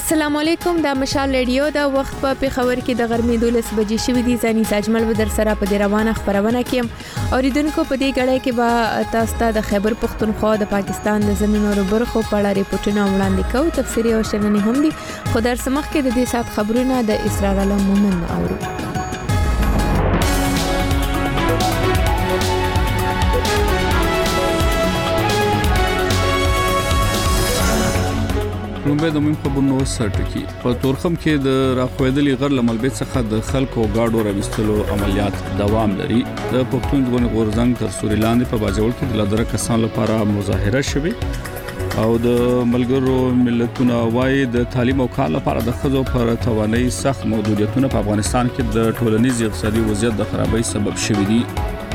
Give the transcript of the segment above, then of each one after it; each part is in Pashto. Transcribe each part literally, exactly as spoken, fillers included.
السلام علیکم، د مشال ریډیو د وخت په پیښور کې د غرمې دولس بجې شوې دي. ځاني ساجمل به در سره په دې روانه خبرونه کې اوریدونکو په دې غړې کې به تاسو ته د خیبر پختونخوا د پاکستان د زمینو برخو په اړه ریپورتونه وړاندې کوو. تفصیلي او شننې هم دي، خو در سمخ کې د دې سات خبرونه د اسرار علم مومن اورو. لومبه د مهم خبرونو سرټکی په تورخم کې د راخویدلې غر لملبې څخه د خلکو گاډو راوستلو عملیات دوام لري. د پښتون ژغورنې غورځنګ تر سوري لاندې په باجوړ کې د لادره کسان لپاره مظاهره شوه او د ملګرو ملتونو وايي د تعلیم او کار لپاره د خځو پر توانایي سخت محدودیتونه په افغانستان کې د ټولنیز اقتصادي وضعیت د خرابۍ سبب شوي دي.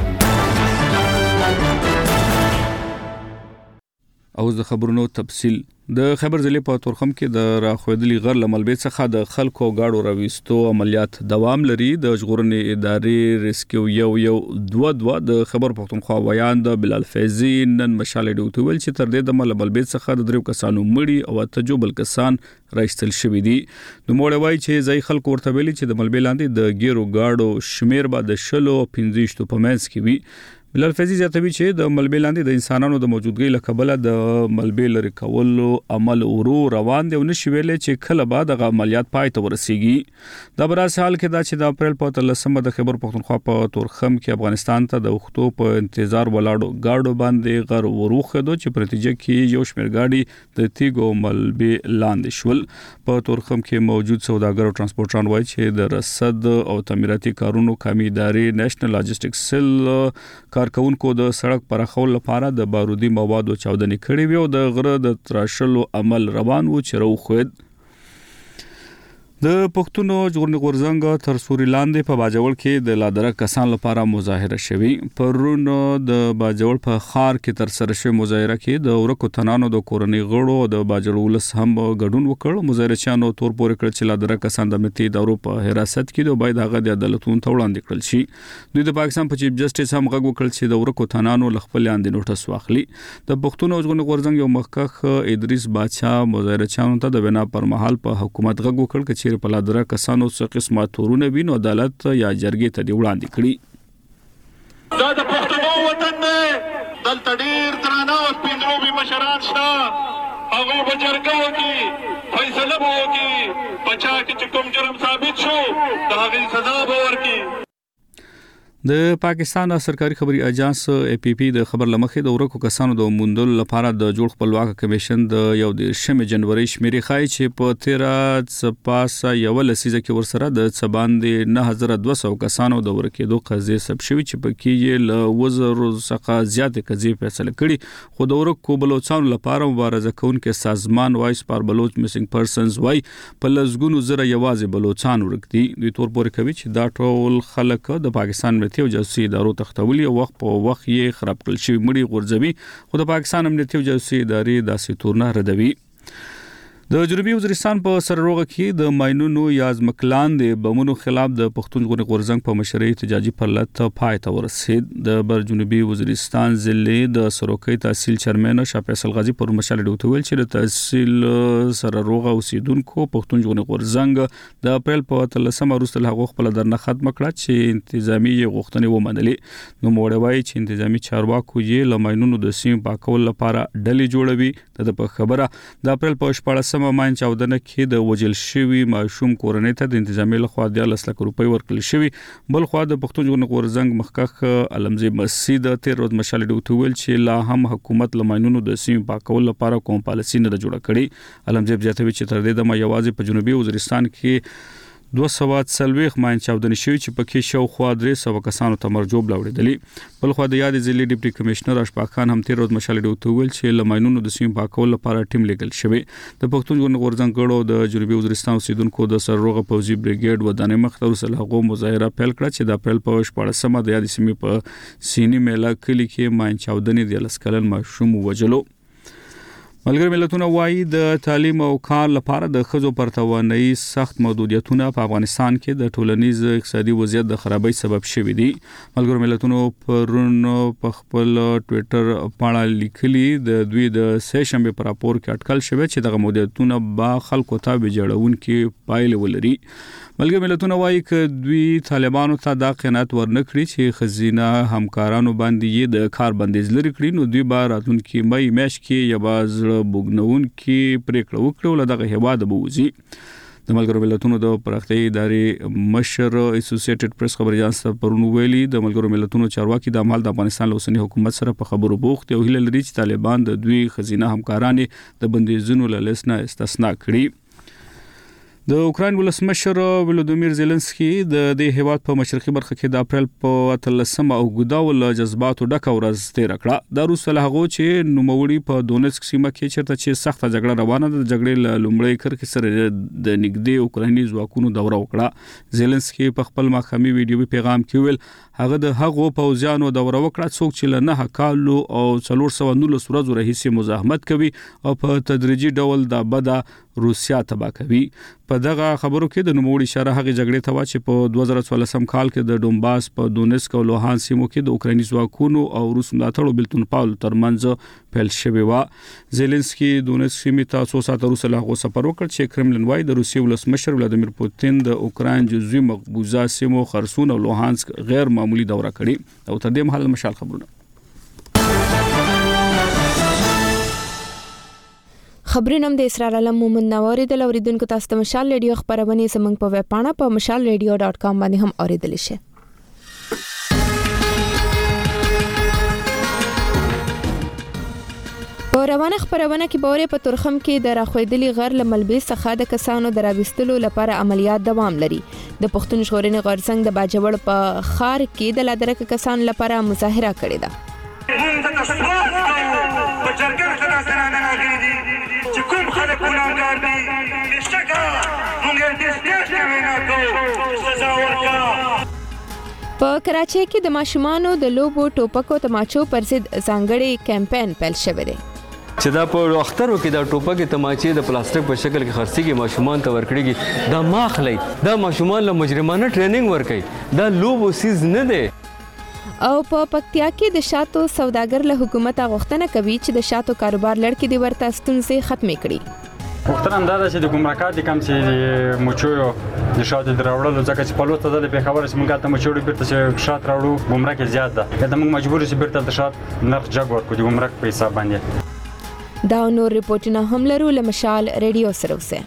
او د خبرونو تفصیل د خیبر ضلع په تورخم کې د راخویدلې غر لملبې څخه د خلکو گاډو راوستو عملیات دوام لري. د ژغورنې ادارې ریسکیو یو یو دوه دوه د خبر پښتونخوا ویان د بلال فیضی نن مشال ډیوټ ویل چې تر دې د ملبې څخه د درو کسانو مړي او تجوبل کسان راځتل شوې دي. نو موږ وایي چې ځای خلکو ورته ویلي چې د ملبې لاندې د ګیرو گاډو شمیر به د شلو پنځه په منځ کې وي. بلال فیضی زیاتوي چې د ملبې لاندې د انسانانو د موجودګۍ له کبله د ملبې لري کولو عمل ورو روان دی او نشي ویلې چې کله بعد د عملیات پای ته ورسیږي. دا براس حال کې دا چې د اپریل په تلسمه د خیبر پښتونخوا په تورخم کې افغانستان ته د وختو په انتظار ولاړو گاډو باندې غر وروخدو چې په نتیجه کې یو شمېر گاډي د تیګو ملبې لاندې شول. په تورخم کې موجود سوداګر او ترانسپورټران وایي چې د رصد او تعمیراتي کارونو کمی ادارې نېشنل لاجستیک سیل کارکونکو د سړک پراخول لپاره د بارودي موادو چاودنې کړې وي او د غره د تراشلو عمل روان و چې روخید. د پښتون ژغورنې غورځنګ تر سوري لاندې په باجوړ کې د لادره کسان لپاره مظاهره شوي. پرون د باجوړ په خار کې تر سره شوی مظاهره کې د ورکو تنانو د کورنۍ غړو د باجوړ ولس هم ګډون وکړ. مظاهرچیانو تور پورې کړ چې لادره کسان د امنیتي ادارو په حراست کې د باید هغه د عدالتونو ته وړاندې کړل شي. دوی د پاکستان په چیف جسټس هم غږ وکړ چې د ورکو تنانو لخپل لاندې نوټس واخلي. د پښتون ژغورنې غورځنګ یو مخکخ ادریس باچا مظاهرچیانو ته د بنا پر مهال په حکومت غږ وکړ چې په لادره کسانو څخه قسمه تورونه وینو عدالت یا جرګې ته دی وړاندې کړي. دا د پښتنو وطن دی، دلته ډیر درانه او سپینروبي مشران شته، هغه به جرګه وکړي، فیصله به وکړي، په چا کې چې کوم جرم ثابت شو د هغې سزا به ورکړي. د پاکستان سرکاري خبري اجانس ای پی پی د خبر لمخې د ورکو کسانو د موندلو لپاره د جوړ خپلواک کمیشن د یو د شمه جنوري شمیرې خای چې په تیرا سپاسه یو لسیزه کې ورسره د سباندې نه هزار دوه سوه کسانو د ورکېدو قضیه سب شوی چې پکې یې ل وزر څخه زیات قضیه فیصله کړي. خو د ورکو بلوچستان لپاره مبارزه کوونکې سازمان وایس پر بلوچ میسنګ پرسنز وای په لزګونو زره یوازې بلوچستان ورکدي. دوی تور پورې کوي چې دا ټول خلک د پاکستان امنیتي او جاسوسي ادارو تختولي او وخت په وخت یې خراب کړل شوی مړي غورځوي. خو د پاکستان امنیتي او جاسوسي ادارې داسې تورنه ردوي. د جنوبي وزیرستان په سرروغه کې د ماينونو یا ځمکلاندې بمونو خلاف د پښتون ژغورنې غورځنګ په مشرۍ احتجاجي پرلط پای ته ورسید. د بر جنوبي وزیرستان ضلع د سروکي تحصیل چیرمن شاه فیصل غازی پر مشال ډیوټ ویل چې د تحصیل سرروغه اوسیدونکو پښتون ژغورنې غورځنګ د اپریل په تلسمه وروسته له هغه خپل درنه ختم کړه چې انتظامی غوښتنې ومنلې. نو موږ وایي چې انتظامی چارواکو یې له ماينونو د سیم پاکول لپاره ډلې جوړوي. د خبره د اپریل په شپږم ماین چاودنه کې د وجل شوی ماشوم کورنۍ ته د انتظامی لخوا د لس لک روپۍ ورکړل شوی. بل خو د پښتون ژغورنې غورځنګ مخکخ علمزی مسجد تیر ورځ مشال ډیوټ ویل چې لا هم حکومت لماینونو د سیم پاکول لپاره کوم پالیسي نه جوړه کړي. علمزی زیاتوي چې تر دې د یوازې په جنوبي وزیرستان کې دوه سوه څلوېښت ماین چاودنې شوي چې پکې شاوخوا درې سوه کسانو ته مرجوب لاوړېدلي. بل خو د یادې ضلعي ډیپټي کمشنر اشفاق خان هم تیر ورځ مشال ډیوټ ویل چې له ماینونو د سیم پاکول لپاره ټیم لیږل شوی. د پښتون ژغورنې غورځنګ غړو د جنوبي وزیرستان اوسیدونکو د سرروغه پوځي بریګیډ ودانې مخته وروسته هغه مظاهره پیل کړه چې د اپریل په شپاړسمه د یادې سیمې په سینی میلا کلی کې ماین چاودنې د لس کلن ماشوم وژلو. ملګری ملتونه وایي د تعلیم او کار لپاره د ښځو پر توانایي سخت محدودیتونه په افغانستان کې د ټولنیز اقتصادي وضعیت د خرابۍ سبب شوي دي. ملګری ملتونو پرون په خپل ټوئیټر باندې لیکلي د دوی د سه شنبه پر راپور کې اټکل شوی چې دغه محدودیتونه با خلکو ته ویجاړونکي پایلې ولري. ملګری ملتونه وایي چې دوی طالبانو ته دا قناعت ورنکړي چې خزینه همکارانو باندې د کار بندیز لري کړی، نو دوی به راتلونکي مې میاشت کې یا باز بوګنون کې پریکړه وکړي ول دغه هواد به وځي. د ملګرو ملتونو د پراختیايي ادارې مشر اسوسییټډ پریس خبري اژانس ته پرون ویلي د ملګرو ملتونو چارواکي د عمل د افغانستان له اوسنی حکومت سره په خبرو بوخت او هیله لري چې طالبان د دوی خزینه همکارانې د بندیزونو له لیست نه استثنا کړي. د اوکراین ولسمشر ولودیمیر زيلنسکي د دې هیواد په مشرقي برخه کې د اپریل په اتلسمه او ګداول جذباتو ډکه ورځ تیر کړه. د روس له هغه چې نوموړي په دونیتسک سیمه کې چیرته چې سخته جګړه روانه ده، د جګړې له لومړۍ کرښې سره د نږدې اوکرایني ځواکونو دوره وکړه. زيلنسکي په خپل ماښامي ویډیوي پیغام کې ویل هغه د هغو پوځیانو دوره وکړه څوک چې له نه کالو او څلور سوه نولس ورځو راهیسې مزاحمت کوي او په تدریجي ډول د بده روسیا تباه کوي. په دغه خبرو کې د نوموړي اشاره هغه جګړې ته و چې په دوه زره څوارلسم کال کې د ډونباس په دونیتسک او لوهانس سیمو کې د اوکرایني ځواکونو او روس ملاتړو بلتون پاول ترمنځ پیل شوی و. زيلنسکي دونیتسک سیمې ته څو ساعته وروسته له هغه سفر وکړ چې کرملن وايي د روسیې ولسمشر ولادیمیر پوتین د اوکراین جزوي مقبوضه سیمو خرسون او لوهانسک غیر معمولی دوره کړې. او تر دې مهال مشال خبرونه خبرونه د اسرار علم مومن نواری د اوریدونکو تاسو ته مشال ریډیو خبرونه زمنګ په ویب پاڼه په مشال ریډیو ډاٹ کام باندې هم اوریدل شي. په روانه خبرونه کې بورې په ترخم کې د راخویدلي غر لملبي څخه د کسانو دراوستلو لپاره عملیات دوام لري. د پښتون ژغورنې غورځنګ د باجوړ په خار کې د لادرک کسانو لپاره مظاهره کړې ده. کوم خلک ګناګار دي نشته موږ دې ستاسو نه کوو سزا ورکړه. په کراچۍ کې د ماشومانو د لوبو ټوپکو تماچو پر ضد ځانګړي کمپاین پیل شوی دی چې دا په اخترو کې د ټوپکې تماچې د پلاستیک په شکل کې خرڅيږي ماشومان ته ورکړيږي. دا ماخلي دا ماشومان له مجرمانه ټریننګ ورکړي. دا لوبو سیز نه دی. او په پکتیا کې د شاتو سوداګر له حکومت غوښتنه کوي چې د شاتو کاروبار لړ کې د ورته ستونزې ختمې کړي. وختونه دا چې د ګمرکات کم چې مچو د شاتو دراوړلو ځکه چې په لوته د په خبره چې موږ ته مچو بیرته چې شات راوړو ګمرک زیات ده. دا موږ مجبور یو بیرته د شات نرخ جګ ورکړو د ګمرک په حساب باندې. دا نور ریپورتونه هم لرو له مشال ریډیو سره اوسه.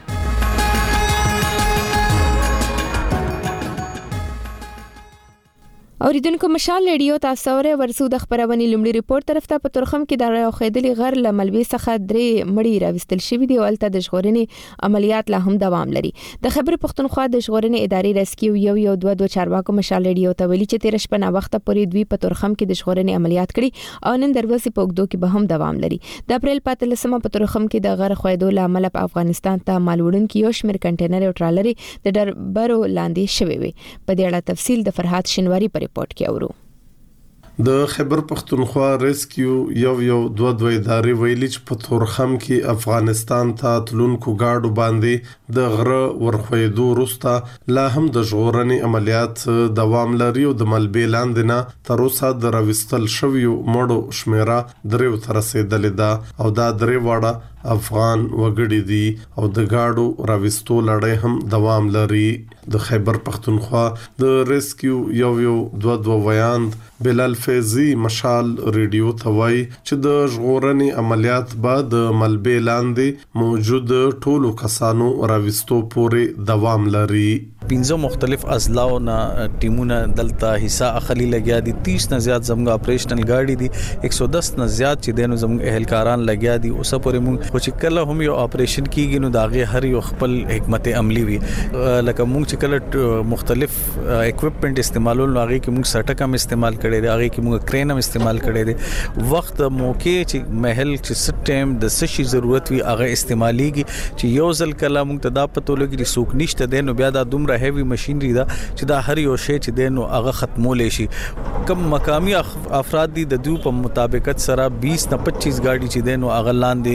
اوریدونکو مشال ریډیو تاسو ورې ورسو د خبرونه لومړی ریپورت طرف ته په ترخم کې د راخیدلي غر لملوي څخه درې مړی راوستل شوی دی او الته د ژغورنې عملیات لا هم دوام لري. د خبر پښتونخوا د ژغورنې ادارې ریسکیو یو یو دوه دوه چارواکو مشال ریډیو ته ویلي چې تیر شپه نا وخت پورې دوی په ترخم کې د ژغورنې عملیات کړي او نن دروازې په وګدو کې به هم دوام لري. د اپریل په اتلسمه په ترخم کې د غر خویدو لامل په افغانستان ته مالوړن کې یو شمېر کنټینر او ټرالري د ډربرو لاندې شوی وي. په دې اړه تفصیل د فرحات شنواری پر ریپورت کې اورو. د خبر پښتونخوا ریسکیو یو یو دوه دوه ادارې ویلي چې په تورخم کې افغانستان ته تلونکو گاډو باندې د غره ورخویدو وروسته لا هم د ژغورنې عملیات دوام لري او د ملبې لاندې نه تر اوسه د راوستل شویو مړو شمیره دریو ته رسیدلې ده او دا درې واړه افغان وګړي دي او د گاډو راوستو لړۍ هم دوام لري. د خیبر پښتونخوا د ریسکیو یو یو دوه دوه ویاند بلال فیضی مشال ریډیو ته وایي چې د ژغورنې عملیات بعد د ملبې لاندې موجود ټولو کسانو راوستو پورې دوام لري. پنځه مختلف اضلاع نه ټیمونه دلته حصہ اخلي لګیا دي. تیس نه زیات زموږ اپریشنل گاډي دي. ایک سو دس نه زیات چې دینو زموږ اهلکاران لګیا دي. اوسه پورې موږ چې کله هم یو اپریشن کیږي نو داغه هر یو خپل حکمت عملی وي. لکه موږ چې کله مختلف اکوپمنٹ استعمالول هغه کې موږ سټک هم استعمال کړي دي، هغه کې موږ کرین هم استعمال کړي دي. وخت موقع چې محل چې ست ټایم د سشي ضرورت وي هغه استعماليږي چې یو ځل کله موږ ته دا پته لګي چې سوق نشته دینو بیا دا دومره هیوی ماشينري دا چې دا هر یو شی چې دینو هغه ختمول شي. کم مقامی افراد دي د دوی په مطابقت سره بیس نه پچیس گاډي چې دینو هغه لاندې گیر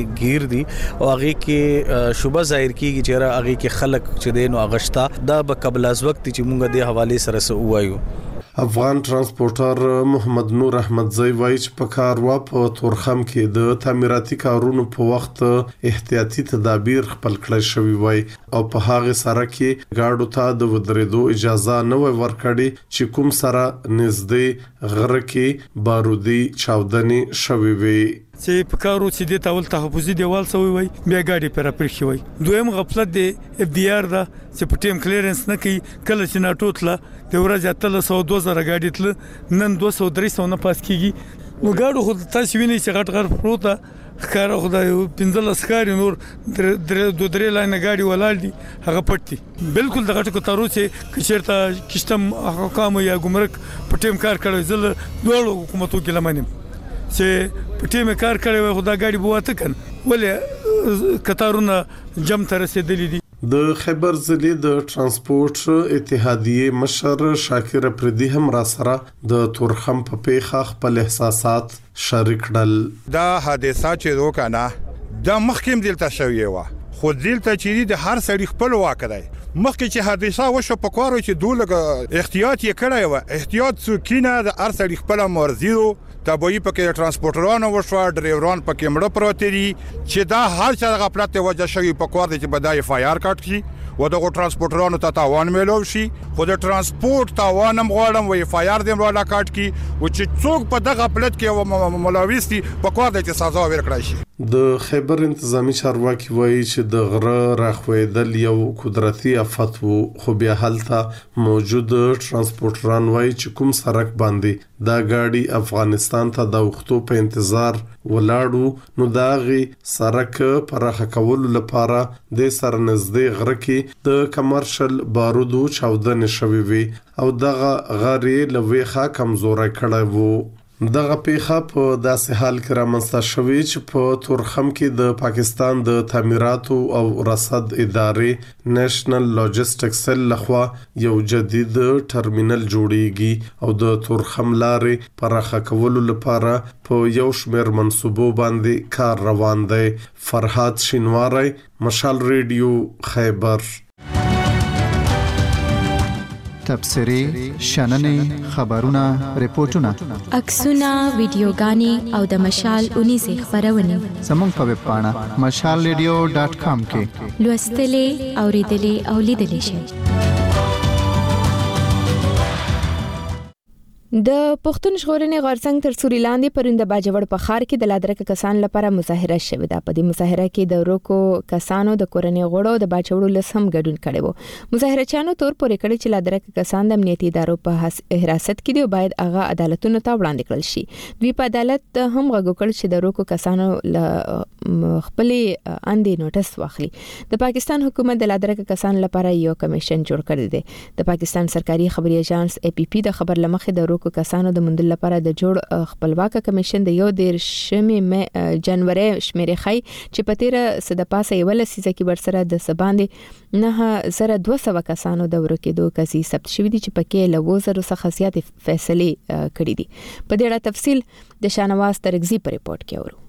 ډیر دي او هغه کې شوبه ظاهر کیږي چې را هغه کې خلک چې دین او اغشتا دا به قبل از وخت چې مونږ د حواله سره سو وایو. افغان ترانسپورټر محمد نور احمد زئی وایي چې په کاروا په تورخم کې د تعمیراتي کارونو په وخت احتیاطي تدابیر خپل کړی شوی وای او په هغه سره کې گاډو ته د ودرېدو اجازه نه وای ورکړي چې کوم سره نږدې غره کې بارودي چاودنی شوی وي. چې په کارو چې د تاول تحفظي دیوال سوی وای بیا گاډي پر پرخي وای. دویم غفلت دی اف ډي ار دا چې په ټیم کلیرنس نه کوي کله چې ناټوتله د ورځې اتل سو دوه زره گاډي تل نن دوه سو درې سو نه پاس کیږي نو گاډو خو تاسو وینئ چې غټ غر پروته خار خدای پنځل اسکار نور د دوه درې لاینه گاډي ولال دي هغه پټي بالکل د غټ کو تارو چې کچرتا کشتم حکام یا ګمرک په ټیم کار کړی زل دوه حکومتو کې لمنم چې په ټیم کار کړی خو دا گاډي بواته کن ولې کتارونه جم تر رسیدلې دي. د خیبر ضلع د ترانسپورت اتحادیه مشر شاکر پردی هم را سره د تورخم په پیخه خپل احساسات شریک کړل. دا حادثه چې وکړه د مخکیم دلته شوی و خو دلته چې د هر سړي خپل واک دی مخکې چې حادثه وشو په کارو چې دوله احتیاط یې کړی و احتیاط څوکینه د هر سړي خپل مرزي وو تبوی پکې ترانسپورټرانو وشو ډرایوران پکې مړه پروت دي چې دا هر څه غفلت وجه شوی په کار دي چې بدای اف آی آر کټ شي و دغه ترانسپورټرانو ته تاوان ملو شي خو د ترانسپورت تاوان هم غواړم و اف آی آر دیم ولا کټ کی او چې څوک په دغه غفلت کې ملوث دي په کار دي چې سزا ورکړي شي. د خیبر انتظامی چارواکي وایي چې د غره راخویدل یو قدرتي آفت وو خو بیا هلته موجود ترانسپورټران وایي چې کوم سړک باندې دا گاډي افغانستان ته د وختو په انتظار ولاړو نو داغي سړک پرخه کول لپاره د سرنزدې غره کې د کمرشل بارودو چاودنه شوی وي او دغه غری لويخه کمزوري کړی وو. دغه پیخه په داسې حال کې رامنځته شوې چې په تورخم کې د پاکستان د تعمیراتو او رصد ادارې نېشنل لاجستیک سیل لخوا یو جدید ټرمینل جوړیږي او د تورخم لارې پراخه کولو لپاره په یو شمېر منصوبو باندې کار روان دی. فرحات شینواری، مشال ریډیو، خیبر. تبصرې، شننې، خبرونه، ریپورتونه، عکسونه، ویډیوګانې او د مشال اونیزه خبرونه زموږ په ویب پاڼه مشال ریډیو ډاټ کام کې لوستلې، اوریدلې او لیدلې شئ. د پښتون ژغورنې غورځنګ تر سوري لاندې پرنده باجوړ په خار کې د لادرکه کسان لپاره مظاهره شوې ده. په دې مظاهره کې د روکو کسانو د کورنۍ غړو د باجوړو لسم ګډون کړي وو. مظاهرچیانو تور پورې کړي چې لادرکه کسان د امنیتي ادارو په حراست کې دي او باید هغه عدالتونو ته وړاندې کړل شي. دوی په عدالت هم غوښتل کړي چې د روکو کسانو له خپل اندې نوټس واخلي. د پاکستان حکومت د لادرکه کسان لپاره یو کمیشن جوړ کړی دی. د پاکستان سرکاري خبري ایجنس اي پي پي د خبر لمخې د کو کسانو د مندل لپاره د جوړ خپلواک کمیشن د یو د شمې جنوري شمیرې خای چې په تیر سده پاسه یو لسیزه کې ورسره د سباندې نه زره دوه سوه کسانو د ورکېدو کسي ثبت شوی دي چې پکې له وزرو څخه زیات فیصله کړې دي. په دې اړه تفصیل د شانواز ترغزي په ریپورت کې اورو.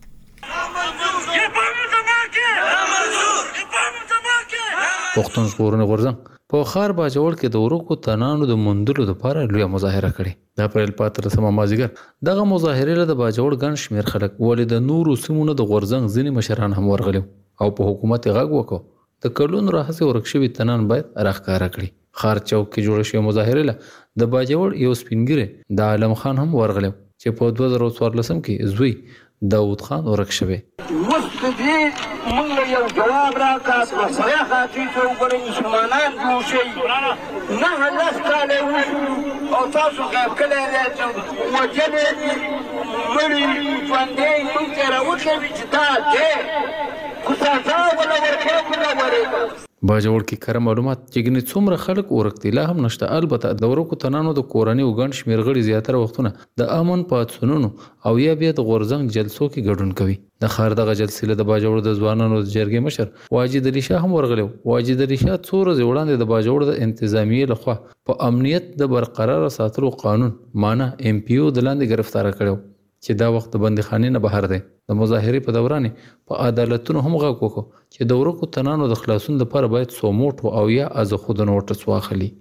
پښتون ژغورنې غورځنګ په خار باجوړ کې د ورکو تنانو د مندلو لپاره لوی مظاهره کړې. د اپریل پاتره سم مازیګر دغه مظاهره له د باجوړ ګڼ شمیر خلک ولې د نورو سیمونو د غورځنګ ځینې مشران هم ورغلي او په حکومت غږ وکړو د کلونو راهسې ورکشوي تنان باید راښکاره کړي. خار چوک کې جوړه شوې مظاهره له د باجوړ یو سپینګری د عالم خان هم ورغلي چې په دوه زره څوارلسم کې زوی داود خان ورکشوي. مستدې موږ یو جواب راکړ مسله خاطی چې وګورئ مسلمانان جوړ شي نه هلس کاله وشو او تاسو غاب کړی دی چې وجلې دي مړي ژوندی موږ ته راوښوي چې دا دی خو سزا ولا ورکوي ولا ورکوي. باجوړ کې کره معلومات چې ګنې څومره خلک ورکتي لا هم نشته. البته د ورکو تنانو د کورنۍ او ګڼ شمېر غړي زیاتره وختونه د امن پاڅونونو او یا بیا د غورځنګ جلسو کې ګډون کوي. د خار دغه جلسې له د باجوړ د ځوانانو د جرګې مشر واجد علي شاه هم ورغلی. واجد علي شاه څو ورځې وړاندې د باجوړ د انتظامیې لخوا په امنیت د برقرار ساتلو قانون معنی ام پی او د لاندې گرفتار کړو چې دا وخت د بندیخانې نه بهر دی. د مظاهرې په دوران په عدالتونو هم غږ وکړو چې د ورکو تنانو د خلاصون لپاره باید سوموټ او یا از خود نوټس واخلي.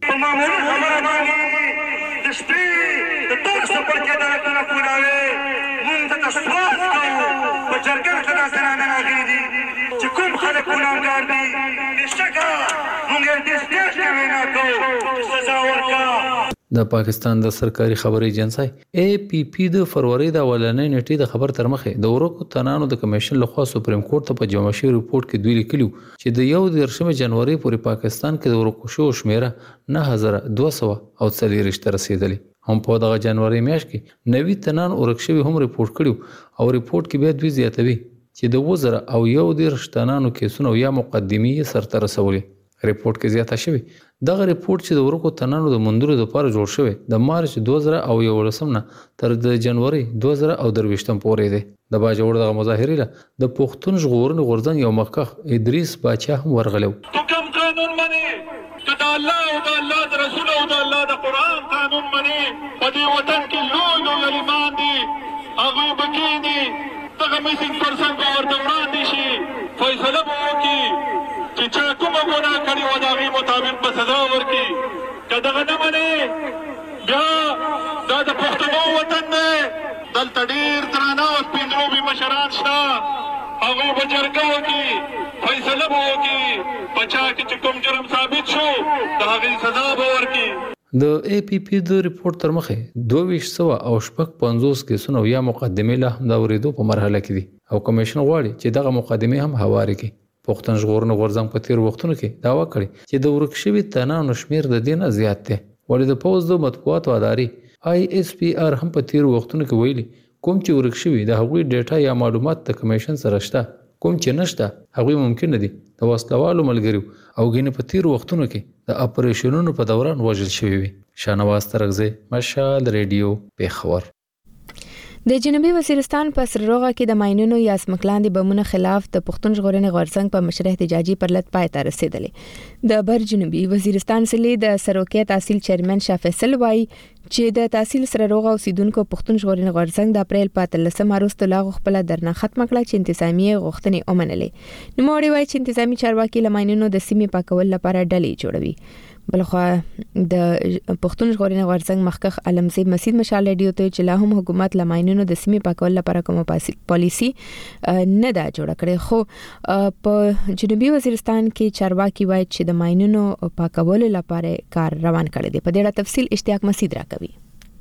د پاکستان د سرکاري خبري ایجنسی اے پی پی د فروری د اولنۍ نیټې د خبر تر مخه د ورکو تنانو د کمیشن لخوا سپریم کورټ ته په جمع شوی ریپورت کې دوی لیکلو چې د یو دیرشم جنوري پورې پاکستان کې د ورکو شو شمیره نه هزار دوه سوه او څلور رشته رسیدلې. هم په دغه جنوري میاشت کې نوي تنان ورک شوی هم ریپورت کړو او ریپورت کې بیا دوی زیاتوي چې د وزر او یو دیرش تنانو کیسونو یا مقدمي سرته رسولي. ریپورت کې زیاته شوی دغه ریپورت چې د ورکو تنانو د مندلو لپاره جوړ شوی د مارچ دوه زره او یولسم نه تر د جنوري دوه زره او درویشتم پورې دی. د باجوړ دغه مظاهرې له د پښتون ژغورنې غورځنګ یو مخکښ ادریس باچا هم ورغلو. کوم قانون مني چې د الله او د الله د رسول او د الله د قران قانون مني په دې وطن کې لوی لوی عالمان دي هغه بکینی دغه میسنګ پرسن به ورته وړاندې شي فیصله به وکړي چې چا کومه ګناه کړې وه د هغې مطابق به سزا ورکړي. که دغه نه منې بیا دا د پښتنو وطن دی دلته ډېر درانه او سپین روبي مشران شته هغوی به جرګه وکړي فیصله به وکړي په چا کې چې کوم جرم ثابت شو د هغې سزا به ورکړي. د اے پی پی د ریپورت تر مخه دوه ویشت سوه او شپږ پنځوس کیسونه یا مقدمې له هم د اورېدو په مرحله کې دي او کمیشن غواړي چې دغه مقدمې هم هوارې کړي. پښتون ژغورنې غورځنګ په تیر وختونو کې دعوا کړې چې د ورک شوي تنانو شمیر د دې نه زیات دی. ولې د پوځ د مطبوعاتو ادارې آی ایس پی آر هم په تیر وختونو کې ویلي کوم چې ورک شوي د هغوی ډیټا یا معلومات د کمیشن سره شته کوم چې نشته هغوی ممکن نه دي د وسلوالو ملګریو او ګینې په تیر وختونو کې د اپریشنونو په دوران وژل شوي وي. شاهنواز ترغزی مشال ریډیو پیښور. د جنوبي وزیرستان په سرروغه کې د ماینونو یا سمکلاندې بمونو خلاف د پښتون ژغورنې غورځنګ په مشر احتجاجي پرلط پای ته رسیدلې. د بر جنوبي وزیرستان سلې د سروکي تحصیل چیرمن شاه فیصل وای چې د تحصیل سرروغه اوسیدونکو پښتون ژغورنې غورځنګ د اپریل په اتلسمه وروسته لا خپل درنه ختم کړه چې انتظامی غوښتنې ومنلې. نو موري وای چې انتظامی چارواکي لماینونو د سیمې پاکول لپاره ډلې جوړوي. بلخوا د پښتون ژغورنې غورځنګ مخکښ علمزی مسید مشال ریډیو ته چې لا هم حکومت لماینونو د سیمې پاکول لپاره کومه پالیسی نه دا جوړ کړي خو په جنوبي وزیرستان کې چارواکي وایي چې د ماینونو پاکولو لپاره کار روان کړي دي. په دې اړه تفصیل اشتیاق مسید راکوي.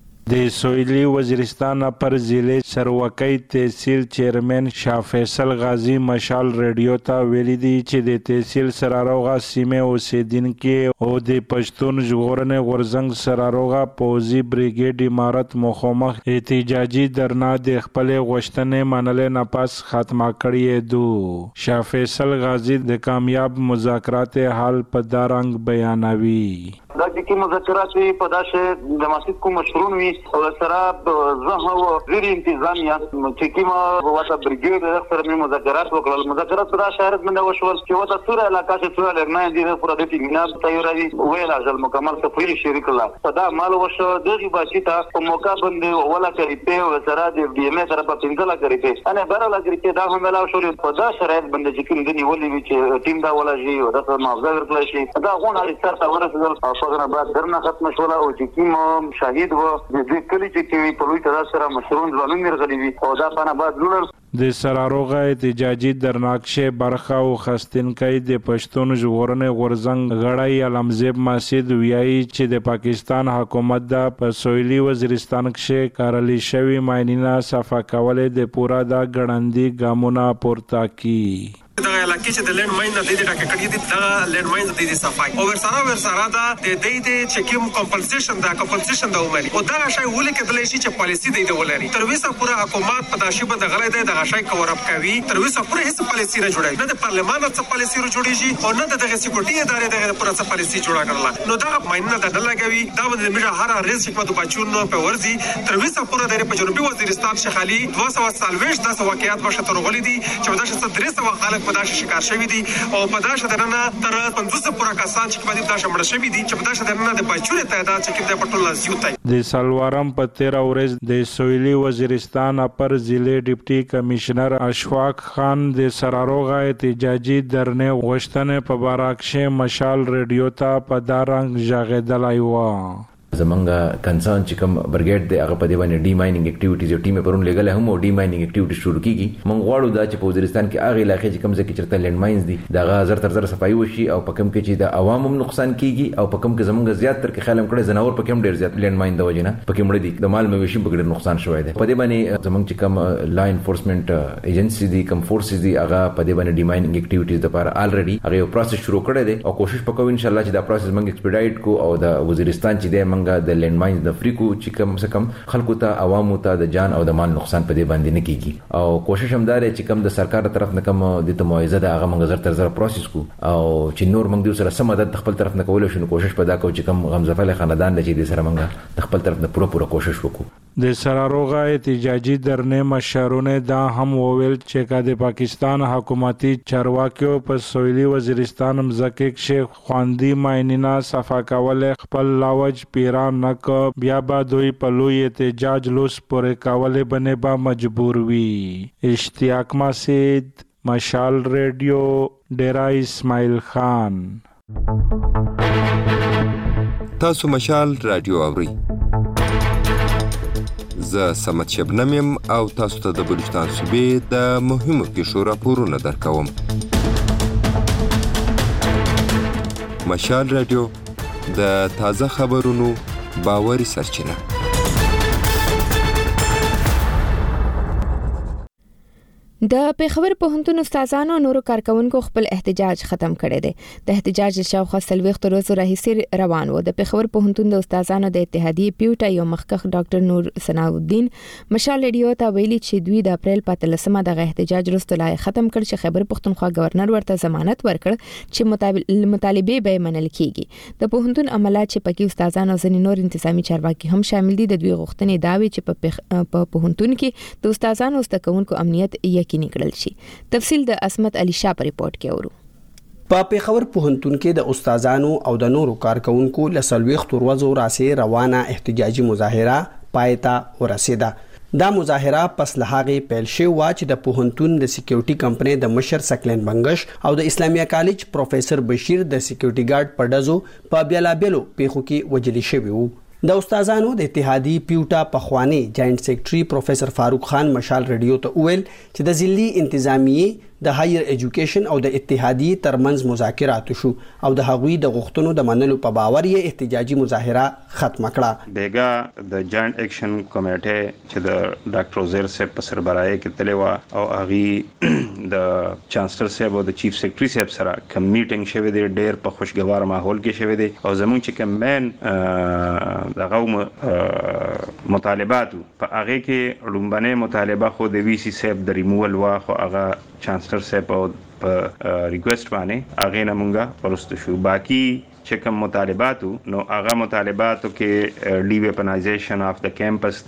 د سویلی وزیرستان پر ضلع سروکی تحصیل چیرمن شاه فیصل غازی مشال ریډیو ته ویلي دي چې د تحصیل سراروغه سیمه اوسیدونکو او د پښتون ژغورنې غورځنګ سراروغه پوځي بریګیډ امارت مخامخ احتجاجي درنا د خپل غوښتنې منلې نه پس ختمه کړې دو. شاه فیصل غازی د کامیاب مذاکرات حال په دارنګ بیانوي. دا چې مذاکرات په داسې د مسجد کوم مشرون وي او سره زه هو غیر انتظامیه چې کومه واسه بریګیډ سره مې مذاکرات وکړل. مذاکرات سره شهرت منده وشول چې وته سوره علاقه چې سوره لرنه دي پر دې تیمینات تیاری ویل اجل مکمل صفوی شریک الله صدا مال وشو دغه باشیتا په موقع باندې ولا کوي په سره د بي ام سره په پینځله کوي په انا براله کوي دا هم ولا شو په دا شرایط باندې چې کوم دني ولې چې ټیم دا ولا شي او دا معاوضه ورکړل شي دا غون هغه سره ورسېدل او څنګه بعد درنه ختم شول او چې کوم شهید و د کلی چې کوي په لوی تر سره مشرون ځوانان مرغلي وي او دا پانه بعد لول د سراروغه احتجاجي درناکشه برخه او خستینکای د پښتون ژغورنې غورځنګ غړای علمزیب مسید ویایي چې د پاکستان حکومت د په سویلي وزیرستان کې کارلی شوی ماینینا صفا کولې د پورا د ګړندې ګامونه پورته کی. دغه علاقې چې د لند ماین د دې ډکه کړی دي دا لند ماین د دې صفای او ورسره ورسره دا د دې د چکم کمپنسیشن دا کمپنسیشن دا ومني او دا شای ولې کېدل شي چې پالیسی دی د ولري تر وسه پورا حکومت په داشي بند غلې دی د شای کور اپ کوي تر وسه پورا هیڅ پالیسی نه جوړي نه د پارلمان څخه پالیسی رو جوړیږي او نه د سکیورټي ادارې دغه پورا څه پالیسی جوړه کړل نو دا ماین نه د لګوي دا د میډیا هر ریس حکومت بچون په ورزي تر وسه پورا د جنوبي وزیرستان شخالي دوه سوه سالويش د واقعیت بشه تر غولې دي چې دا څه درې سوه خلک په داشي شکار شوی دي او په داسې درنه تر پنځوس پورا کسان چې باندې داسې مړ شوی دي چې په داسې درنه د بچو تعداد چې د پټول زیات د سلوارم په تیرا ورځ د سویلي وزیرستان اپر ضلع ډیپټي کمشنر اشفاق خان د سراروغه احتجاجي درنه غوښتنه په باراکشه مشال ریډیو ته په دارنګ ژغېدلای و. زمونږ کنسرن چې کوم برګیډ دی هغه په دی باندې ډی ماینینګ اکټیویټیز یو ټیم پرون لګل هم او ډی ماینینګ اکټیویټیز شروع کیږي. مونږ غواړو دا چې په وزیرستان کې هغه علاقې چې کوم ځکه چرته لینډ ماینز دي دا غزر تر زر صفایي وشي او په کوم کې چې د عوامو نقصان کیږي او په کوم کې زمونږ زیات تر کې خیالم کړي زناور په کوم ډیر زیات لینډ ماین د وجنه په کوم مړ دي د مال مویشي په ډیر نقصان شوی دی. په دی باندې زمونږ چې کوم لا انفورسمنت ایجنسی دي کوم فورسز دي هغه په دی باندې ډی ماینینګ اکټیویټیز لپاره الریډي هغه یو پروسس شروع کړی دی او کوشش وکړو ان شاء الله چې دا پروسس مونږ ایکسپیډایټ کو او د وزیرستان چې دی مونږ د لینډ ماین د فریکو چې کم څه کم خلکو ته عوامو ته د جان او د مال نقصان په دې باندې نه کیږي او کوشش هم دار چې کم د سرکار طرف نه کم د تمویزه د هغه منګ زر تر زر پروسس کو او چې نور منګ د سره سم مدد خپل طرف نه کول شو کوشش پیدا کو چې کم غمزفل خاندان د چې د سره منګ د خپل طرف نه پوره پوره کوشش وکړو. د سراروغه احتجاجي درنه مشرونه دا هم وویل چې کا د پاکستان حکومتي چارواکیو په سویلي وزیرستان مزکه کې خواندي ماینینا صفا کول خپل لاوج پیران نک بیا با دوی په لوی احتجاج لوس پورې کول بنه با مجبور وی. اشتیاق مسید مشال ریډیو ډیرا اسماعیل خان. تاسو مشال رادیو اورئ. زه سمت شبنم یم او تاسو ته د بلوچستان صوبې د مهمو پیښو راپورونه درکوم. مشال رادیو د تازه خبرونو باوري سرچینه. د پیښور پوهنتون استادانو او نورو کارکونکو خپل احتجاج ختم کړی دی. د احتجاج شاوخوا څلوېښت ورځو راهیسې روان و. د پیښور پوهنتون د استادانو د اتحادیې پیوټا یو مخکښ ډاکټر نور ثناءالدین مشال ریډیو ته ویلي چې دوی د اپریل په اتلسمه د احتجاج وروسته لا ختم کړ چې خیبر پښتونخوا گورنر ورته ضمانت ورکړ چې مطالبه به منل کیږي. د پوهنتون عملات چې پکې استادانو ځنې نور انتظامی چارواکي هم شامل دي د دوی غوښتنې داوي چې په پوهنتون کې د استادانو او زدهکوونکو امنیت یقیني کړل شي. تفصیل د اسمت علي شاه په ریپورت کې اورو. په پیښور پوهنتون کې د استادانو او د نورو کارکونکو لسلويخت ورځو راسي روانه احتجاجي مظاهره پایتا ورسیده. دا مظاهره پس له هغه پیل شوه چې د پوهنتون د سکیورټي کمپنۍ د مشر سکلین بنگش او د اسلامیه کالج پروفیسور بشیر د سکیورټي ګارد په دزو په بیلابلو پیښو کې وجلی شوی وو. د استادانو د اتحادیې پیوټا پخوانی جاینټ سیکریټري پروفیسور فاروق خان مشال ریډیو ته ویل چې د ضلعي انتظامیه د هایر ایجوکیشن او د اتحادیې ترمنځ مذاکرات شو او د هغوی د غوښتنو د منلو په باور یې احتجاجي مظاهره ختم کړه. بیګا د جاینټ اکشن کمیټه چې د ډاکټر وزیر صاحب په سربراهي کې تللی و او هغه د چانسلر صاحب او د چیف سیکریټري صاحب سره کوم میټینګ شوی دی ډېر په خوشګوار ماحول کې شوی دی او زموږ چې کوم مین دغه مطالبات په هغه کې لومبنه مطالبه خو د وی سی صاحب د ریموول وا خو هغه چانسلر صاحب په ریکوست باندې هغه نه مونږه پرست شو. باقی چې کوم مطالباتو نو هغه مطالباتو کې ډی ویپنایزیشن اف د کیمپس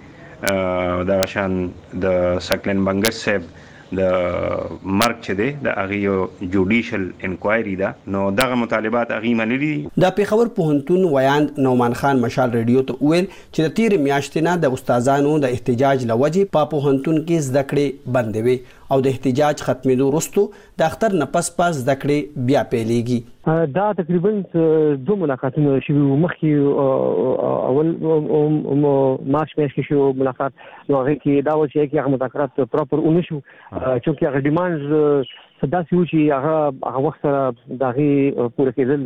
دی دا شان د سکلین بنگش صاحب د مرګ چې دی د هغه یو جوډیشل انکوایری دا نو دغه مطالبات هغه منلي. د پیښور پوهنتون ویاند نومان خان مشال ریډیو ته ویل چې د تیر میاشتې نه د استادانو د احتجاج لوجې په پوهنتون کې زده کړې بند وي او د احتجاج ختمېدو وروسته د اختر نه پس پس زده کړې بیا پیلېږي. دا تقریبا دوه ملاقاتونه شوي مخکې اول مارچ میاشت کې شو ملاقات نو هغه کې دا و چې هغه مذاکرات پراپر ونه شو چې هغه ډیمانډز صداسي و چې هغه هغه وخت سره دغه پوره کېدل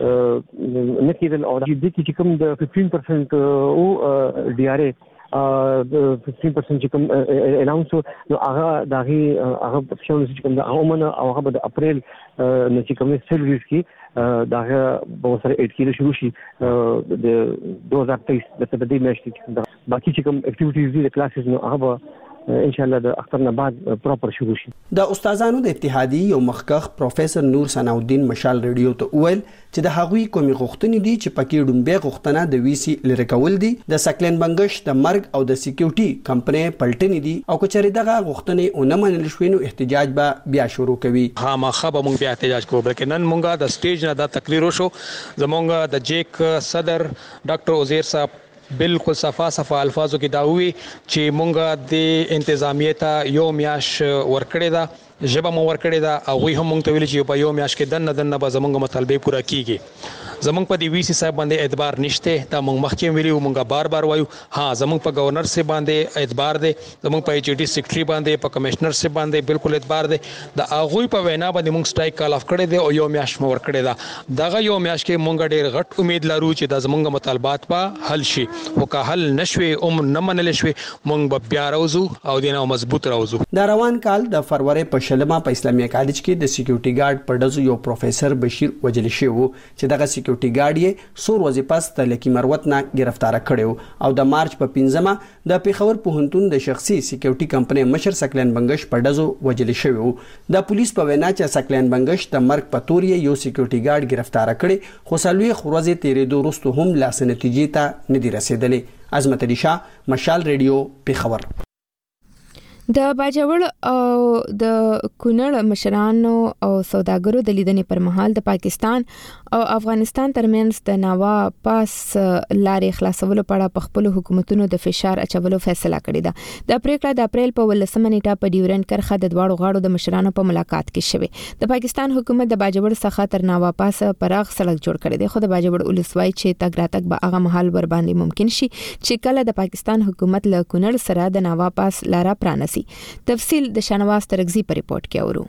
نه کېدل او د دې چې کوم د پنځه پرسنټ او ډي ار اي fifteen percent چې کوم اناونس نو هغه دغه هغه شاول چې کوم د اومنه او هغه د اپریل نه چې کوم سرویس کې دغه به سره اټ کې شروع شي د دوه هزار تیئیس د تبدیل میاشتې باقي چې کوم اکټیویټیز دي د کلاسز نو هغه ان شاء الله د اختر نه بعد پراپر شروع شي. د استادانو د اتحادیې یو مخکخ پروفیسور نور ثنا الدین مشال ریډیو ته وویل چې د هغوی کومې غوښتنې دي چې پکې ډومبه غوښتنه د ویسي لری کول دي، د سکلین بنگش د مرګ او د سکیورټي کمپنۍ پلټنې دي او کچې دغه غوښتنې اونم منل شوي نو احتجاج به بیا شروع کوي. ها ما خبر مونږ بیا احتجاج کوو، بلکې نن مونږه د سټیج نه دا تقریر وشو. زمونږ د جیک صدر ډاکټر عزیر صاحب بالکل صفا صفا الفاظو کې دا وی چې مونږه د انتظامیه ته یو میاش ورکړی دا ژبه مو ورکړی دا او وی هم مونږ ته ویل چې په یو میاش کې دنه دنه به زمونږ مطالبه پوره کیږي. زمونږ په دی وی سی صاحب باندې اعتبار نشته، دا مونږ مخکې ویلو، مونږه بار بار وایو. ها زمونږ په گورنر سے باندې اعتبار دی، زمونږ په ایچ ډی سیکریټری باندې، په کمشنر سے باندې بالکل اعتبار دی. دا هغه په وینا باندې مونږ سټرایک کال اف کړی دی او یو میاش مو ورکړی دا. دغه یو میاش کې مونږ ډېر غټ امید لرو چې دا زمونږ مطالبات په حل شي، او که حل نشوي او نه منل شوي مونږ به بیا راوځو او دینه مضبوط راوځو. د روان کال د فروری په شلمه په اسلامي کالج کې د سکیورټي ګارد په ډزو یو پروفیسور بشیر وجل شوی و چې دغه سکیورټي ګارد یې سور وظیفه ست لکی مروت نه گرفتار کړو او د مارچ په پنځمه د پیښور پوهنتون د شخصي سکیورټي کمپنۍ مشر سکلین بنگش په ډزو وجل شوی و. د پولیس په وینا چې سکلین بنگش د مرګ په تور یو سکیورټي ګارد گرفتار کړي، خو سلوي خروزه تیرې دوه وروسته هم لاس نتیجې ته نه دی رسیدلې. عظمت علي شاه، مشال ریډیو، پیښور. د باجوړ او د کونړ مشرانو او سوداګرو د لیدنې پر مهال د پاکستان او افغانستان ترمنځ د ناوا پاس لارې خلاصولو په اړه په خپل حکومتونو د فشار اچولو فیصله کړې ده. د پریکړه د اپریل په ولسمه نیټه په ډیورنډ کرخه د دواړو غاړو د مشرانو په ملاقات کې شوه. د پاکستان حکومت د باجوړ څخه تر ناوا پاس پراخ سړک جوړ کړی دی، خو د باجوړ ولسوای چې تګ راتګ به هغه محل ور باندې ممکن شي چې کله د پاکستان حکومت له کونړ سره د ناوا پاس لاره پرانه. تفصیل د شنواز ترغزی پر ریپورت کې اورو.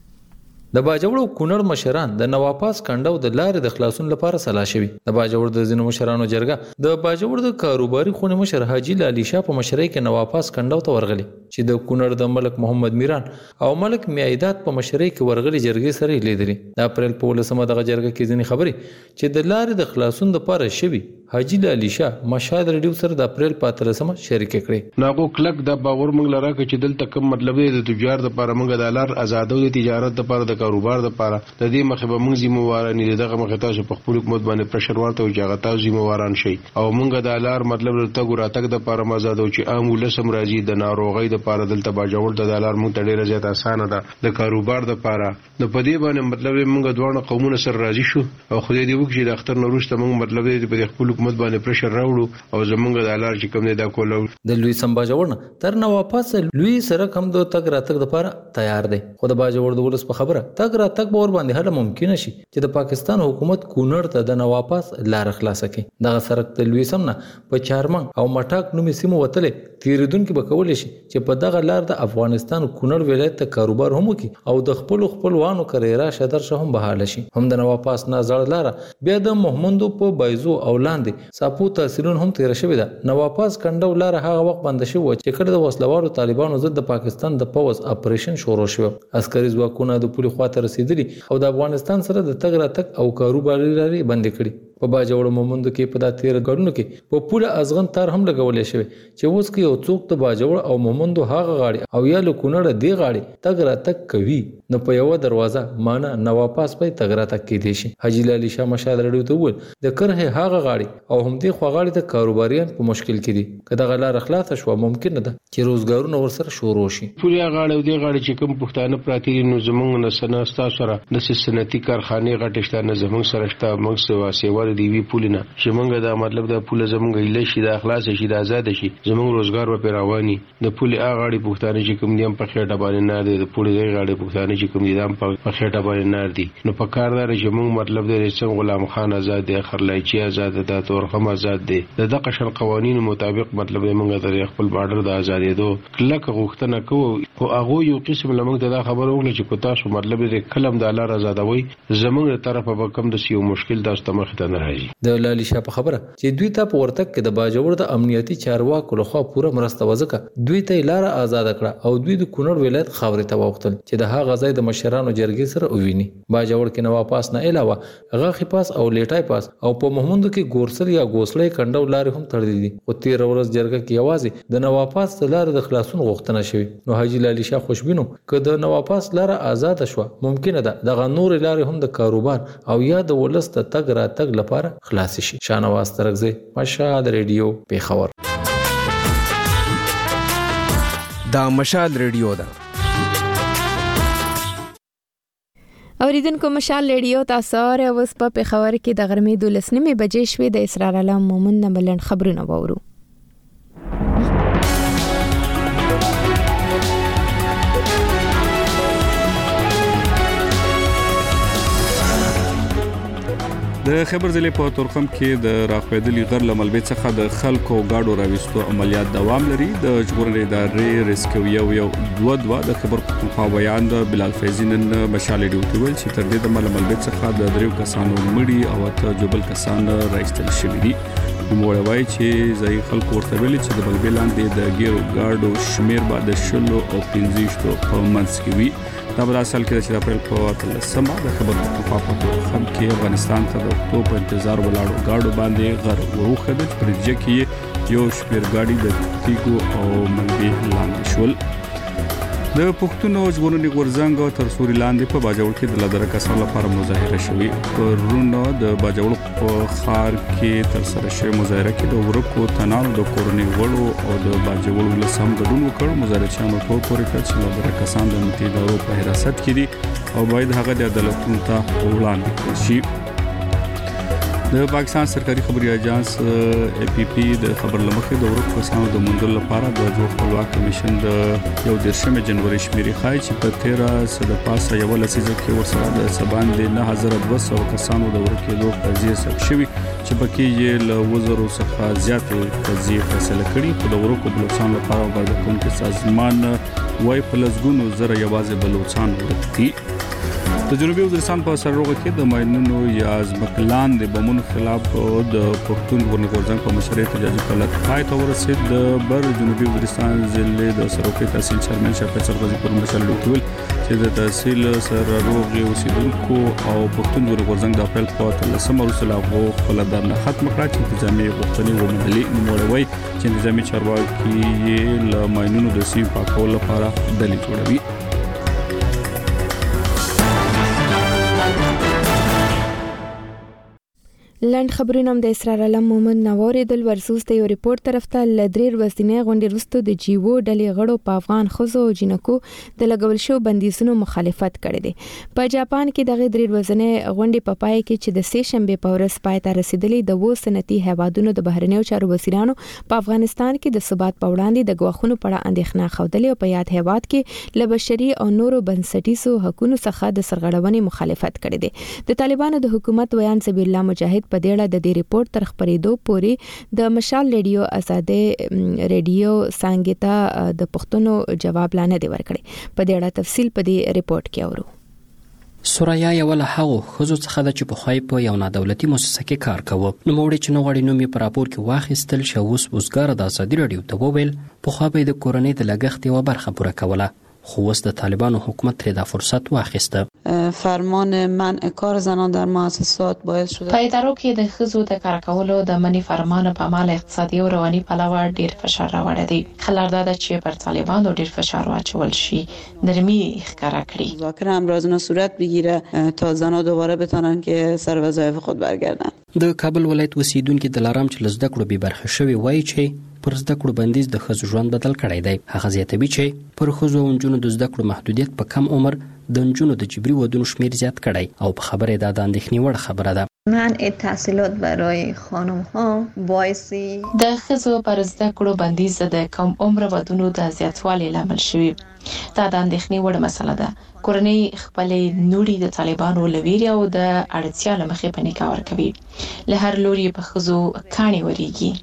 د باجوړ کونړ مشران د نواپاس کنډو د لارې د خلاصون لپاره سلا شوي. د باجوړ د ځینو مشرانو جرګه د باجوړ د کاروباري خونې مشر حاجی لالی شاه په مشرۍ کې نواپاس کنډو ته ورغلي چې د کونړ د ملک محمد میران او ملک میایدات په مشرۍ کې ورغلي جرګې سره لیدلي. د اپریل په ولسمه دغه جرګه کې ځینې خبرې چې د لارې د خلاصون لپاره شوي حاجی لالی شاه مشهد ریډیو سره د اپریل په اتلسمه شریک کړي. ناغو کلک د باور موږ لره چې دلته کوم مطلب دی د تجار د لپاره موږ د لار آزادو د تجارت لپاره د کاروبار لپاره د دې مخه به موږ ذمہوار نه دغه مخه تاسو په خپل حکومت باندې پرشر ورته او جګه تاسو ذمہواران شي او موږ د لار مطلب ته ګور اتک د لپاره آزادو چې عام ولسم راځي د ناروغي د لپاره دلته باجوړ د لار موږ ته ډیره زیات اسانه ده د کاروبار لپاره. د پدې باندې مطلب موږ دوه قومونه سره راځي شو او خو دې وکړي د اختر نوروسته موږ مطلب دې په خپل حکومت باندې پرشر راوړو او زمونږ د لار چې کوم نه دا کولو. د لوی سم باجوړ تر نو واپس لوی سره کم د تګ راتګ لپاره تیار دی، خو د باجوړ د ولس په خبره تګ راتګ به ور باندې هله ممکن شي چې د پاکستان حکومت کونړ ته د نو واپس لار خلاص کړي. دغه سرک د لوی سم نه په چارمنګ او مټاک نومي سیمو وتلې تیریدونکو به کول شي چې په دغه لار د افغانستان کونړ ولایت ته کاروبار هم وکړي او د خپل خپلوانو کریرا شدر شه هم بحاله شي. هم د نو واپس نه زړه لار بیا د محمدو په بایزو او لاندې ساپو تحصیلون هم تیر شوی ده. نو واپس کنډو لار هغه وخت بند شو چې کله د وسلوارو طالبانو ضد د پاکستان د پوز اپریشن شروع شو. عسکري ځواکونه د پولی خواته رسیدلي او د افغانستان سره د تګ راتګ او کاروباري لارې بند کړي. په باجوړ مومند کې په داتیر غړونو کې په پوله ازغن تار هم لګولې شوی چې اوس کې یو څوک د باجوړ او مومند هغه غاړي او یا له کونړ دی غاړي تګ راتګ کوي نو په یو دروازه مانه نو واپس په تګ راتګ کې دي شي. حاجی لالی شاه مشال رډیو ته وویل د کرهه هغه غاړي او هم دی خو غاړي ته کاروباریان په مشکل کې دي، کله غلار اخلاص شو ممکن ده چې روزګارونه ورسره شروع شي. پوله غاړي او دی غاړي چې کوم پښتانه پراتی نو زمونږ نه سناستا سره د صنعتي کارخانه غټشتانه زمونږ سره شته موږ سوا سیوال دی وی پولینا چې موږ دا مطلب د پوله زمونږ ایله شي د اخلاص شي د آزاد شي زمونږ روزګار په رواني د پوله اغاړي پښتانه چې کوم دي هم په خېټه باندې نه دي د پوله غاړي پښتانه چې کوم دي هم په خېټه باندې نه دي. نو په کار دار چې موږ مطلب د رسم غلام خان آزاد دی، خرلایچی آزاد ده، تورخم آزاد دی. د دغه شان قوانینو مطابق مطلب موږ د خپل بارډر د آزادېدو کلک غوښتنه کوو. خو هغه یو قسم لمغه د خبرو وکړي چې کو تاسو مطلب د کلم د لار آزادوي زمونږ طرفه به کم د سیو مشکل تاسو ته مخ ته نه راځي د لالی شاه په خبره چې دوی ته په ورتک کې د باجوړ د امنیتي چارواکو لخوا پوره مرسته وزکه دوی ته لار آزاد کړه او دوی د کونړ ولایت خاورې ته وغوښتل چې د هغه ځای د مشرانو جرګې سره وویني. باجوړ کې نواب پاس نه علاوه غاخي پاس او لیټای پاس او په محمود کې ګورسل یا ګوسلې کنډو لارې هم تړلې دي. او تیر ورځ جرګه کې یوازې د نواب پاس لار د خلاصون غوښتنه شوې. نو حاجی لالی شاه خوشبینو که د نواب پاس لار آزاد شوه ممکنه ده دغه نور لارې هم د کاروبار او یا د ولست تګ را تګ لپاره خلاص شي. شانواز ترغزی مشال ریډیو پیښور. دا مشال ریډیو ده. اوریدونکو مشال ریډیو تاسو را اوس په پیښور کې د غرمې دولس نیمې بجې شوې. د اسرار علام مومن نه بلند خبرونه وورو. د خبر ضلع په تورخم کې د راخویدلي غر لملبې څخه د خلکو گاډو راوستو عملیات دوام لري. د ژغورنې ادارې ریسکیو یو یو دوه دوه د خبر په بیان د بلال فیضین مشال ډیو ټول چې تر دې د ململبې څخه د دریو کسانو مړي او ته جوبل کسان راځل شوي دي. موږ وایي چې ځای خلکو ورته ویلي چې د بلبې لاندې د ګیرو گاډو شمیر بعد شلو او پنځه په منځ کې وي. دا په اصل کې چې د اپریل په اتلسمه د خبر په خم کې افغانستان ته د وختو په انتظار ولاړو گاډو باندې غر وروخه د پرځه کې یو شپیر گاډي د تیګو او منبي لاندې شول. د پښتونو ژغورنې غورځنګ تر سوري لاندې په باجوړ کې د لدر کسانو لپاره مظاهره شوې. پرونه د باجوړ په خار کې تر سره شوې مظاهره کې د ورکو تنانو د کورنۍ وړو او د باجوړ ولسم ګډون وکړ. مظاهرچیانو په پورې کړ چې لدر کسان د متحده په حراست کې دي او باید هغه د عدالتونو ته وړاندې کړل شي. د پاکستان سرکاري خبري اژانس ای پی پی د خبر لمخې د ورکو کسانو د موندلو لپاره د جوړ خپلواک کمیشن د یو دیرشمه جنوري شمیرې خای چې په تیره سده پاسه یو لسیزه کې ورسره د سبان د نه هزار دوه سوه کسانو د ورکېدو قضیه ثبت شوې چې پکې یې له وزرو څخه زیاتې قضیې فیصله کړې. په د ورکو بلوچستان لپاره وړاندې کوونکی سازمان وای په لسګونو زره یوازې بلوچستان ورکتي. د جنوبي وزیرستان په سرروغه کې د ماینونو یا ځمکلان د بمونو خلاف د پښتون غورځنګ په مشرۍ احتجاجي فعالیت پای ته ورسید. د بر جنوبي وزیرستان ضلع د سروکي تحصیل چیرمن شفیع سرغزي پر مشال ډوټول چې د تحصیل سرروغي اوسیدونکو او پښتون غورځنګ د اپریل په اتلسمه وروسته لاغو خپل درنه ختم کړه چې انتظامی غوښتنې ومنلې. نوموړی چې انتظامی چارواکي یې له ماینونو د سیمې پاکولو لپاره ډلې جوړوي. لاند خبرونه د اسرار علم مومن نووري د ورسوس ته یو ریپورت طرف ته لدریر وسینې غونډې وروسته د جیو ډلې غړو په افغان خزو او جنکو د لګول شو بندیزونو مخالفت کړې ده. په جاپان کې د دریر وسینې غونډې په پای کې چې د سه شنبه په ورځ پای ته رسیدلې د وو سنتي هوادونو د بهرنیو چارو وزیرانو په افغانستان کې د ثبات په وړاندې د غواخونو په اړه اندېښنه خوده او په یاد هواد کې ل بشري او نورو بنسټیزو حقوقو څخه د سرغړونې مخالفت کړې ده. د طالبانو د حکومت ویان سبیل الله مجاهد په دې اړه د دې ریپورت تر خبرېدو پورې د مشال ریډیو آزادې ریډیو څنګه د پښتنو جواب لانه دی ورکړي. په دې اړه تفصیل په دې ریپورت کې اورو. سوریا یو له هغو خزو څخه د چې په خای په یو نادولتي مؤسسه کې کار کوي. نو موړي چې نو غړي نو می پر راپور کې واخیستل شو اوس وزګار د آزادې ریډیو ته وویل په خو به د کورنۍ د لګښت یو برخه پوره کوله. خو اوس د طالبانو حکومت ترې دا فرصت واخیسته. فرمان منع کار زنان در مؤسسات باعث شده په ادارو کې د ښځو د کار کولو د منع فرمان په عمل اقتصادي او رواني پلوه ډیر فشار راوړی دی. خلاردا ده چې پر طالبانو ډیر فشار واچول شي نرمي ښکارا کړي. مذاکره هم رازنا صورت بگیره تا زنان دوباره بتونن که سر وظایف خود برگردن. د کابل ولایت اوسیدونکو د لارام چې لزده کړو به برخه شوی وایي چې پر زده کړو بندیز د ښځو ژوند بدل کړی دی. هغه زیاتوي چې پر ښځو او نجونو د زده کړو محدودیت په کم عمر د نجونو د جبري ودونو شمیر زیات کړی او په خبره ده د اندېښنې وړ خبره ده. منع تحصیلات برای خانم ها باعثی د ښځو پر زده کړو بندیز د کم عمر ودونو د زیاتوالي لامل شوی. دا د اندېښنې وړ مسله ده. کورنۍ خپل نوري د طالبانو لویری او د اړتیا لمخې په نکاح ورکوي. له هر لوري په ښځو کاني وريږي.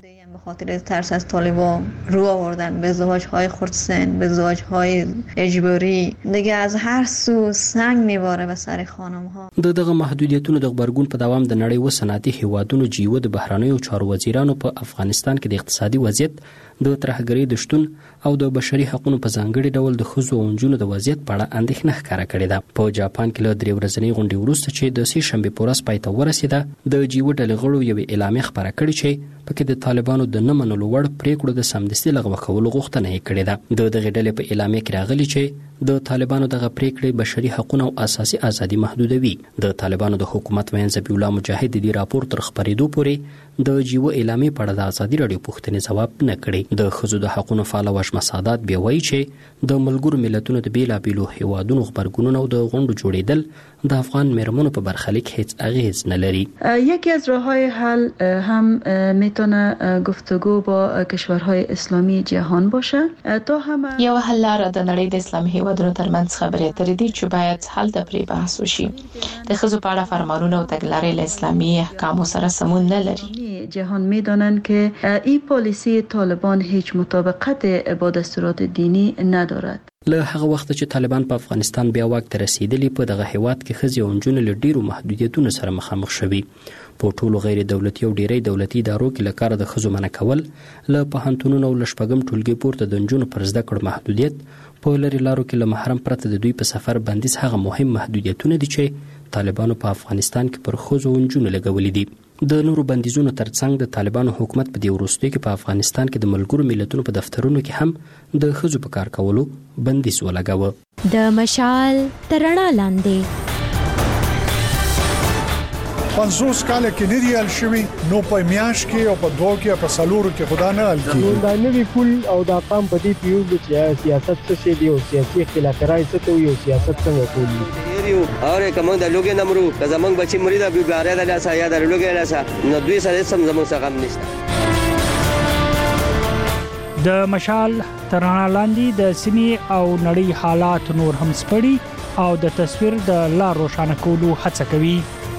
خاطر ترس از طالبان رو آوردن به ازدواج‌های خردسن، به ازدواج‌های اجباری، دیگه از هر سو سنگ میباره به سر خانم‌ها. د دغه محدودیتونو د غبرګون په دوام د نړۍ و صنعتي هیوادونو جیو د بهرانیو چارو وزیرانو په افغانستان کې د اقتصادي وضعیت د ترهګرۍ د شتون او د بشري حقوقو په ځانګړي ډول د ښځو او نجونو د وضعیت په اړه اندېښنه ښکاره کړې ده. په جاپان کې له درې ورځنۍ غونډې وروسته چې د سې شنبې په ورځ پای ته ورسېده، د جیو ډلې غړو یوې اعلامیه خپره کړې چې پکې د طالبانو د نه منلو وړ پریکړو د سمدستي لغوه کولو غوښتنه یې کړې ده. د دغې ډلې په اعلامیه کې راغلي چې د طالبانو دغه پریکړې بشري حقوق او اساسي ازادي محدودوي. د طالبانو د حکومت وین ذبیح الله مجاهد د راپور تر خبرېدو پورې د جیو اعلامیه په اړه د ازادي رادیو پوښتنې ځواب نه کړي. د ښځو د حقوقو فعال وشمه سادات بیا وایي چې د ملګرو ملتونو د بیلابیلو هیوادونو خبرګونونه او د غونډو جوړېدل د افغان مېرمنو په برخلیک هیڅ اغیز نه لري. یکی از راه‌های حل هم میتونه گفتگو با کشورهای اسلامی جهان باشه تا هم یو حل لاره د نړۍ د اسلامي هیوادونو ترمنځ خبرې اترې دي چې باید حل ته پرې بحث وشي. د ښځو په اړه فرمانونه او تګلارې له اسلامي احکامو سره سمون نه لري. جهان میدانند که این پالیسی طالبان هیچ مطابقت با دستورات دینی ندارد. له هغه وخت چې طالبان په افغانستان بیا واک ته رسیدلی، په دغه هیواد کې ښځې او نجونې له ډیرو محدودیتونو سره مخامخ شوي. په ټولو غیر دولتي او ډیری دولتي ادارو کې له کاره د ښځو منع کول، له پوهنتونونو او له شپږم ټولګي پورته د نجونو پر زده کړو محدودیت، په لرې لارو کې له محرم پرته د دوی په سفر بندیز هغه مهم محدودیتونه دي چې طالبانو په افغانستان کې پر ښځو او نجونو لګولي دي. د نورو بندیزونو ترڅنګ د طالبانو حکومت په دې وروستیو کې په افغانستان کې د ملګرو ملتونو په دفترونو کې هم د ښځو په کار کولو بندیز ولګاوه. د مشال تر رڼا لاندې پنځوس کاله کې نه دی حل شوی، نو په میاش کې او په دوه کې په سلورو کې خدا نه حل کیږي. دا نوی پول او دا قام په دې پیو چې سیاست څه شي دی او سیاسي اختلافات څه ته یو سیاست څنګه کوي اور کوم د لوګي نمرو که زمنګ بچی مریدا بیګاره د لاسه یا د لوګي لاسه نو دوی سره سم زمنګ څخه هم نشته. د مشال تر رڼا لاندې د سیمې او نړۍ حالات نور هم سپړي او د تصویر د لار روښانه کولو هڅه کوي.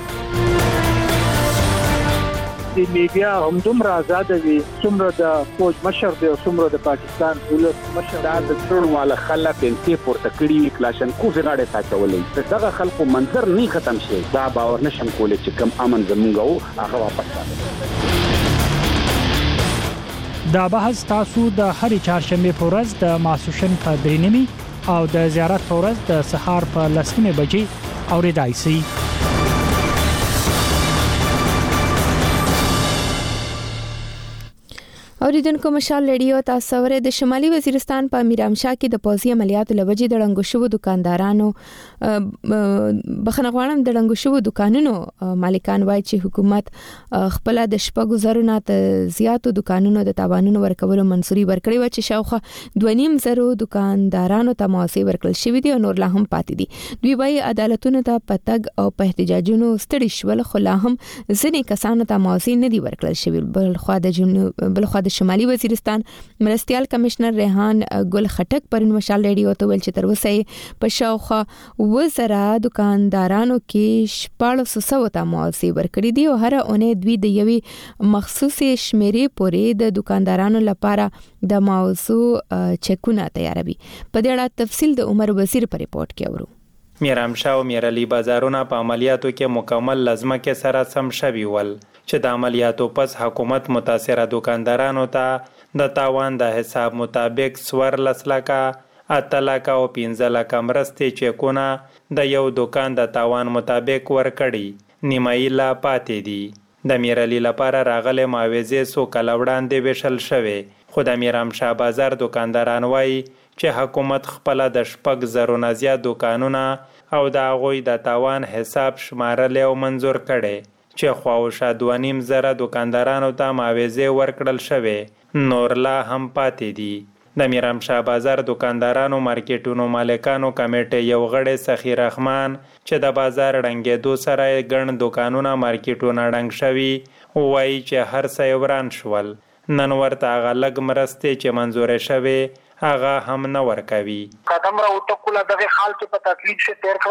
د میډیا هم دومره آزاد دي څومره د فوج مشر دی او څومره د پاکستان ولس مشر دا د ټول مال خلک انتي پورته کړی کلاشنکوف غاړه تا چولې دغه خلکو منظر نه ختم شي. دا باور نشم کولای چې کم امن زمونږ او هغه واپس راځي. دا بحث تاسو د هرې چهارشنبه په ورځ د ماسوشن په درې نیمه او د زیارت په ورځ د سهار په لسمه بجې اوریدای شئ. اوریدونکو مشال ریډیو تاسو ورې د شمالي وزیرستان په میرامشاه کې د پوځي عملیاتو لوجې د ړنګو شوو دکاندارانو بخنه غواړم د ړنګو شوو دکانونو مالکان وایي چې حکومت خپل د شپږو زرو نه زیاتو دکانونو د تاوانونو ورکولو منصوري ورکړي و چې شاوخه دوه نیم زرو دکاندارانو ته موثق ورکړل شوی دی او نور لا هم پاتې دي. دوی وایي عدالتونو ته پتګ او په احتجاجونو ستړي شول، خو لا هم ځینې کسانو ته موثق نه دي ورکړل شوی. بل خو د جنوب بل خو د شمالي وزیرستان مرستيال کمشنر ریحان ګل خټک پرون مشال ریډیو ته ویل چې تر اوسه په شاوخه وزرا دکاندارانو کې شپږ سو ته موثق ورکړي دي او هر اونۍ دوی د یوې مخصوصي شمیرې پورې د دکاندارانو لپاره د موضوع چکونه تیاروي. په دې اړه تفصیل د عمر وزیر په ریپورت کې اورو. میرامشاه او میرعلی بازارونه په عملیاتو کې مکمل لازمه کې سره سم شوي ول چې د عملیاتو پس حکومت متاثره دکاندارانو ته د تاوان د حساب مطابق سور لسلکه اته لکه او پنځه لکه مرستې چکونه د یو دکان د تاوان مطابق ورکړي. نیمایي لا پاتې دي. د میرعلی لپاره راغلي معاوضې څو کاله وړاندې ویشل شوې، خو د میرامشاه بازار دکانداران وایي چې حکومت خپل د شپږ زرو نه زیات دکانونه او د هغوی د تاوان حساب شمارل او منظور کړي چې خواوشا دوه نیم زره دکاندارانو ته معاوضې ورکړل شوې، نور لا هم پاتې دي. د میرامشاه بازار دکاندارانو مارکیټونو مالکانو کمیټې یو غړی سخی رحمان چې د بازار ړنګېدو سره ګڼ دکانونه مارکیټونه ړنګ شوي وایي چې هر څه وران شول. نن ورته هغه لږ مرستې چې منظورې شوې هغه هم نه ورکوي. قدم را وټکوله دغه حال کې په تکلیف شه تیر کړل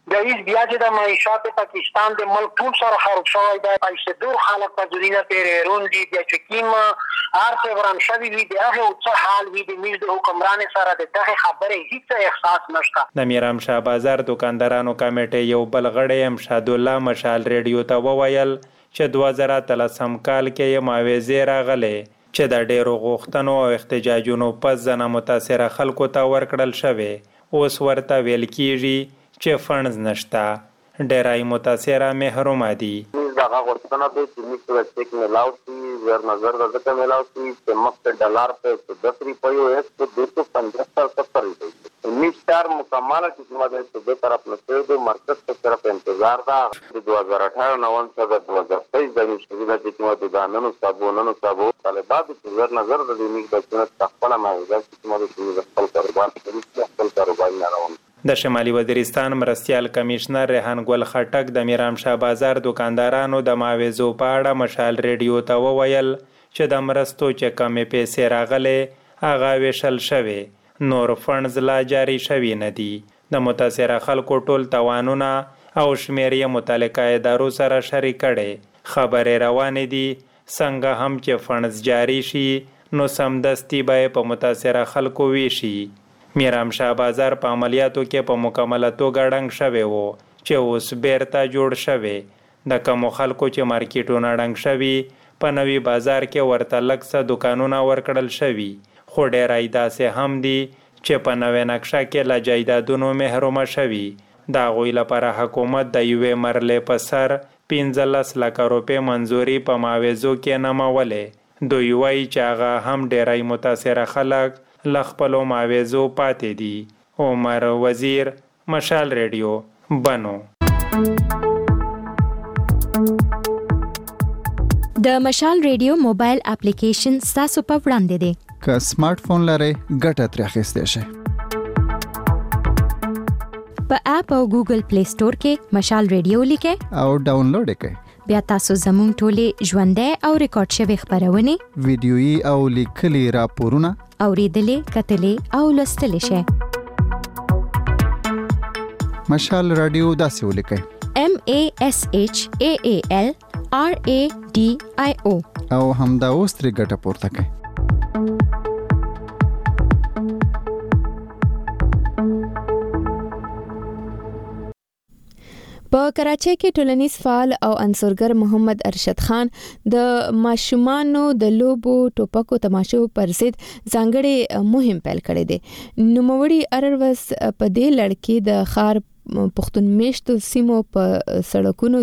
د هیڅ بیا چې د معیشت پاکستان د ملک ټول سره خراب شوی دی، پیسې دور خلک په ځینې پیرون دي بیا چې کیم هر څه وران شوي وي د هغه څه حال وي د میز د حکمران سره د دغه خبرې هیڅ احساس نشته. د میرام شاه بازار دکاندارانو کمیټې یو بل غړی امشاد الله مشال ریډیو ته وویل چې دوه زره اتلسم کال کې یې معاوضې راغلې چې د ډېرو غوښتنو او احتجاجونو پس ځنه متاثره خلکو ته ورکړل شوې، اوس ورته ویل کیږي چې فنډز نشته، ډیرای متاثره محروم دي. دغه غوښتنه ده چې موږ ته چیک میلاو شي، زر نظر د ځکه میلاو شي چې مخکې ډالر په دس روپیو ایک سو دو سو پنځه ستر روپیو میش چار مکمل چې زما د صوبې طرف نه شوی د مرکز په طرف انتظار ده. د دوه زره اټھارہ نوون څخه د دوه زره تیئیس د مشکله چې موږ د دانونو صابونونو صابو طالبات چې زر نظر د دې موږ د څنګه خپل معاوضه چې موږ د خپل کاروبار په خپل کاروبار نه روان. د شمالي وزیرستان مرستیال کمشنر ریحان ګل خټک د میرام شاه بازار دکاندارانو د معاوضو په اړه مشال ریډیو ته وویل چې د مرستو چې کمې پیسې راغلې هغه ویشل شوی، نور فنډز لا جاری شوي نه دي. د متاثره خلکو ټول توانونه او شمیر یې متعلقه ادارو سره شریک کړي، خبرې روانې دي څنګه هم چې فنډز جاری شي نو سمدستي به په متاثره خلکو ویشي. میرام شاه بازار په عملیاتو کې په مکمله توګه ړنګ شوی و چې اوس بیرته جوړ شوی. د کومو خلکو چې مارکیټونه ړنګ شوي په نوي بازار کې ورته لږ څه دوکانونه ورکړل شوي، خو ډیری داسې هم دي چې په نوې نقشه کې له جایدادونو محرومه شوي. د هغوی لپاره حکومت د یوې مرلې په سر پنځلس لکه روپۍ منظوري په معاوضو کې نمولې. دوی وایي چې هغه هم ډیری متاثره خلک له خپلو معاوضو پاتې دي. عمر وزیر، مشال ریډیو، بنو. د مشال ریډیو موبایل اپلیکیشن ستاسو په وړاندې دی. که سمارټ فون لرئ ګټه ترې اخیستی شئ. په اپ او ګوګل پلی سٹور کې مشال ریډیو لیکئ او ډاونلوډ یې کړئ. بیا تاسو زموږ ټولې ژوندۍ او ریکارډ شوي خپرونې، ویډیويي او لیکلي راپورونه اوریدلې، کتلې او لوستلې شئ. مشال رادیو داسې ولیکئ: M A S H A A L R A D I O او همدا اوس ترې ګټه پورته کړئ. په کراچۍ کې ټولنیز فعال او انځورګر محمد ارشد خان د ماشومانو د لوبو ټوپکو تماشو پر ضد ځانګړي مهم پیل کړی دی. نوموړي ارروس په دې لړ کې د خار پښتون میشتو سیمو په سړکونو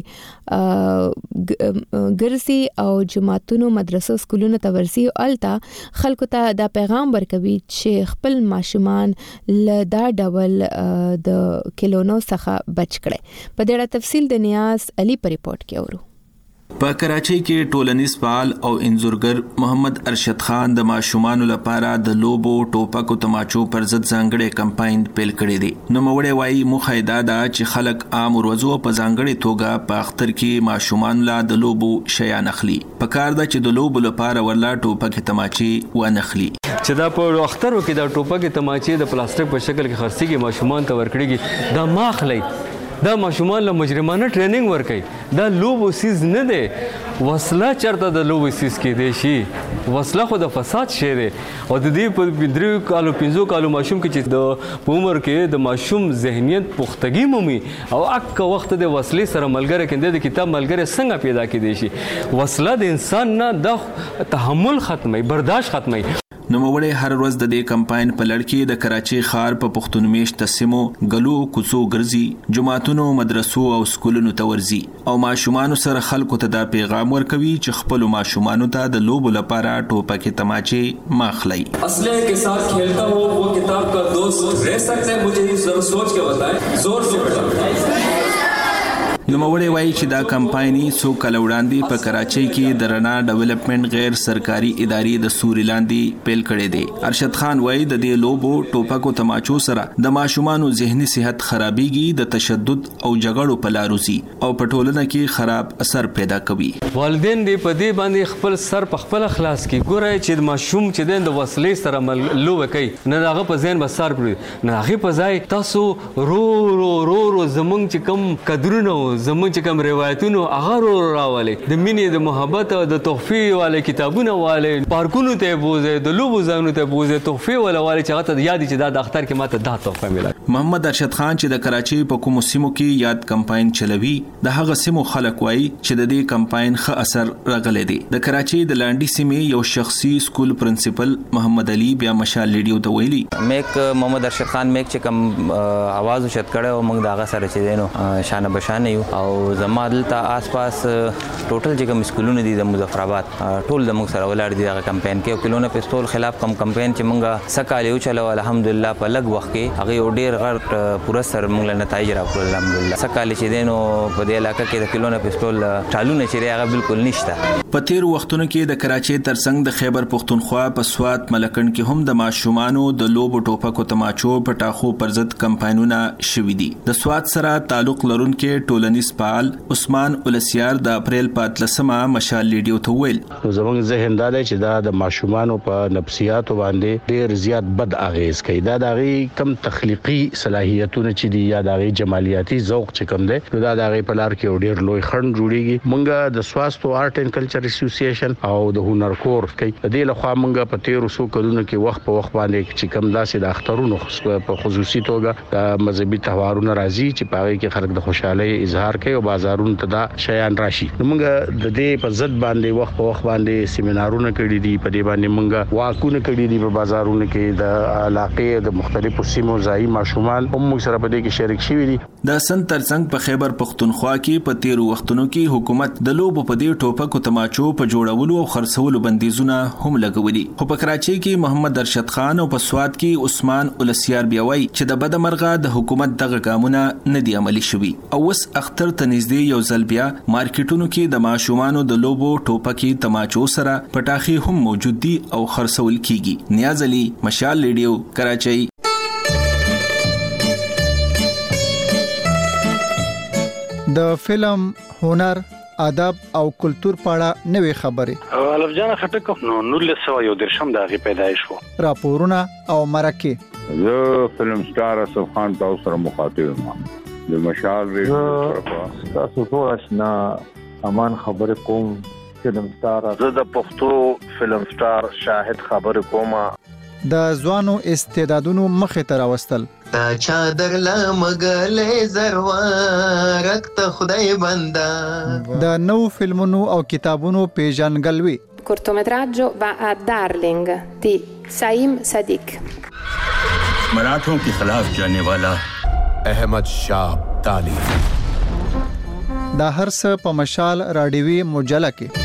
کې ګرځي او جماعتونو، مدرسو، سکولونو ته ورځي او الته خلکو ته دا پیغام ورکوي چې خپل ماشومان له دا ډول د کلونو څخه بچ کړي. په دې اړه تفصیل د نیاز علي په ریپورت کې اورو. په کراچۍ کې ټولنیز فعال او انځورګر محمد ارشد خان د ماشومانو لپاره د لوبو ټوپکو تماچو پر ضد ځانګړی کمپاین پیل کړی دی. نوموړی وایي موخه دا ده چې خلک عام ورځو په ځانګړې توګه په اختر کې ماشومان لا د لوبو شیان اخلي. پکار ده چې د لوبو لپاره ورلا ټوپکې تماچې ونخلي. چې دا په اخترو کې د ټوپکې تماچې د پلاستیک په شکل کې خرڅېږي، ماشومان ته ورکړيږي، دا ما اخلي. دا ماشومان له مجرمانه ټریننګ ورکړي. دا لوبو سیز نه دی، وسله چرته د لوبو سیز کې دی شي. وسله خو د فساد شی دی او د دې په درې کالو پنځو کالو ماشوم کې چې د په عمر کې د ماشوم ذهنیت پختګي مومي او اک وخت د وسلې سره ملګری کېند د کتاب ملګری څنګه پیدا کېدی شي. وسله د انسان نه د تحمل ختمي، برداشت ختمي. نوموړی هر ورځ د دې کمپاین په لړ کې د کراچۍ ښار په پښتون میشت سیمو ګلو کوڅو ګرځي، جماعتونو، مدرسو او سکولونو ته ورځي او ماشومانو سره خلکو ته دا پیغام ورکوي چې خپل ماشومانو ته د لوبو لپاره ټوپکې تماچې ماخلي. اسلحے کے ساتھ کھیلتا ہو وہ کتاب کا دوست رہ سکتا ہے، مجھے ضرور سوچ کے بتائیں. زور سے بیٹا. نوموړی وایي چې دا کمپاین څو کال وړاندې په کراچۍ کې د رڼا ډیولپمنٹ غیر سرکاري ادارې د سوري لاندې پیل کړی دی. ارشد خان وایي د دې لوبو ټوپکو تماچو سره د ماشومانو ذهني صحت خرابېږي، د تشدد او جګړو په لار وځي او په ټولنه کې خراب اثر پیدا کوي. والدین دې په دې باندې خپل سر په خپل خلاص کې ګورای چې ماشوم چې د وسلې سره لوبه کوي نه هغه په ذهن بسار پړي نه هغه په ځای تاسو رو رو رو رو زمونږ چې کوم قدرونه زمونږ چې کوم روایتونه هغه رو راولي د مینې د محبت او د تحفې والے کتابونه والے پارکونو ته بوزي د لوبو ځایونو ته بوزي تحفې ولا والے چې هغه ته یاد چې دا د اختر کې ماته دا تحفه ملي. محمد ارشد خان چې د کراچۍ په کومو سیمو کې یاد کمپاین چلوي د هغه سیمو خلک وایي چې د دې کمپاین ښه اثر راغلی دی. د کراچۍ د لانډي سیمې یو شخصي سکول پرنسپل محمد علي بیا مشال ریډیو ته ویلي میک محمد ارشد خان میک چې کوم आवाज وشت کړه او موږ داغه سره چې دینو شانه بشانه یو او زما دلته آس پاس ټوټل چې کوم سکولونه دي د مظفر آباد ټول د موږ سره ولاړ دي دغه کمپاین کې او کلونه پستول خلاف کم کمپاین چې موږ سکاله یو چلو الحمدلله په لږ وخت کې هغه ډیر غړ پوره سر موږ له نتایج راکړل الحمدلله. سکاله چې دینو په دې علاقې کې د کلونه پستول ټالونه چې هغه بالکل نشته. په تیر وختونو کې د کراچۍ ترڅنګ د خیبر پختونخوا په سوات ملکن کې هم د ماشومانو د لوبو ټوپکو تماچو په ټاخو پر ضد کمپاینونه شوي دي. د سوات سره تعلق لرونکي ټولنیز فعال عثمان اولسیار د اپریل په اتلسمه مشال ریډیو ته ویل زموږ ذهن دا دی چې دا د ماشومانو په نفسیاتو باندې ډیر زیات بد اغیز کوي. دا د هغې کم تخلیقي صلاحیتونه چې دي یا د هغې جمالیاتي ذوق چې کوم دی نو دا د هغې په لار کې ډیر لوی خنډ جوړیږي. موږ د سواستو آرټ اینډ کلچر اسوسییشن او د هنر کور کوي د دې لخوا موږ په تیر وسو کلونو کې وخت په وخت باندې چې کوم داسې د اخترونو په خصوصي توګه د مذهبي تهوارونو راځي چې په هغې کې خلک د خوشحالۍ اظهار کوي او بازارونو ته دا شیان راشي. نو موږ د دې په ضد باندې وخت په وخت باندې سیمینارونه کړي دي، په دې باندې موږ واکونه کړي دي په بازارونو کې د علاقې د مختلفو سیمو ځایي ماشومان هم موږ سره په دې کې شریک شوي دي. د سن ترڅنګ په خیبر پختونخوا کې په تیر وختونو کې حکومت د لوبو په دې ټوپکو تماچو په جوړولو او خرڅولو بندیزونه هم لګولي. خو په کراچۍ کې محمد ارشد خان او په سوات کې عثمان اولسیار بیا وایي چې د بدمرغه د حکومت دغه ګامونه نه دي عملي شوي او اوس اختر ته نږدې یو ځل بیا مارکیټونو کې د ماشومانو د لوبو ټوپکې تماچو سره پټاخي هم موجود دي او خرڅول کیږي. نیاز علي، مشال ریډیو، کراچۍ. د فلم، هنر، ادب او کلچر په اړه نوې خبرې الف جان خټک نو نولس سوه یو درشم د هغې پیدایش و. راپورونه او مرکې زه فلم سټار اسف خان تاسو سره مخاطب یم د مشال ریډیو تاسو ټول آشنا امان خبرې کوم فلم سټار زه د پښتو فلم سټار شاهد خبرې کوم د ځوانو استعدادونو مخې ته راوستل تا چادر لمګلې زروارک ته خدای بندا د نو فلمونو او کتابونو پیژنګلوي. cortometraggio va a Darling di Saim Sadiq. मराठों के खिलाफ जाने वाला अहमद शाह अब्दाली. دا هر څه په مشال راډیوي مجله کې.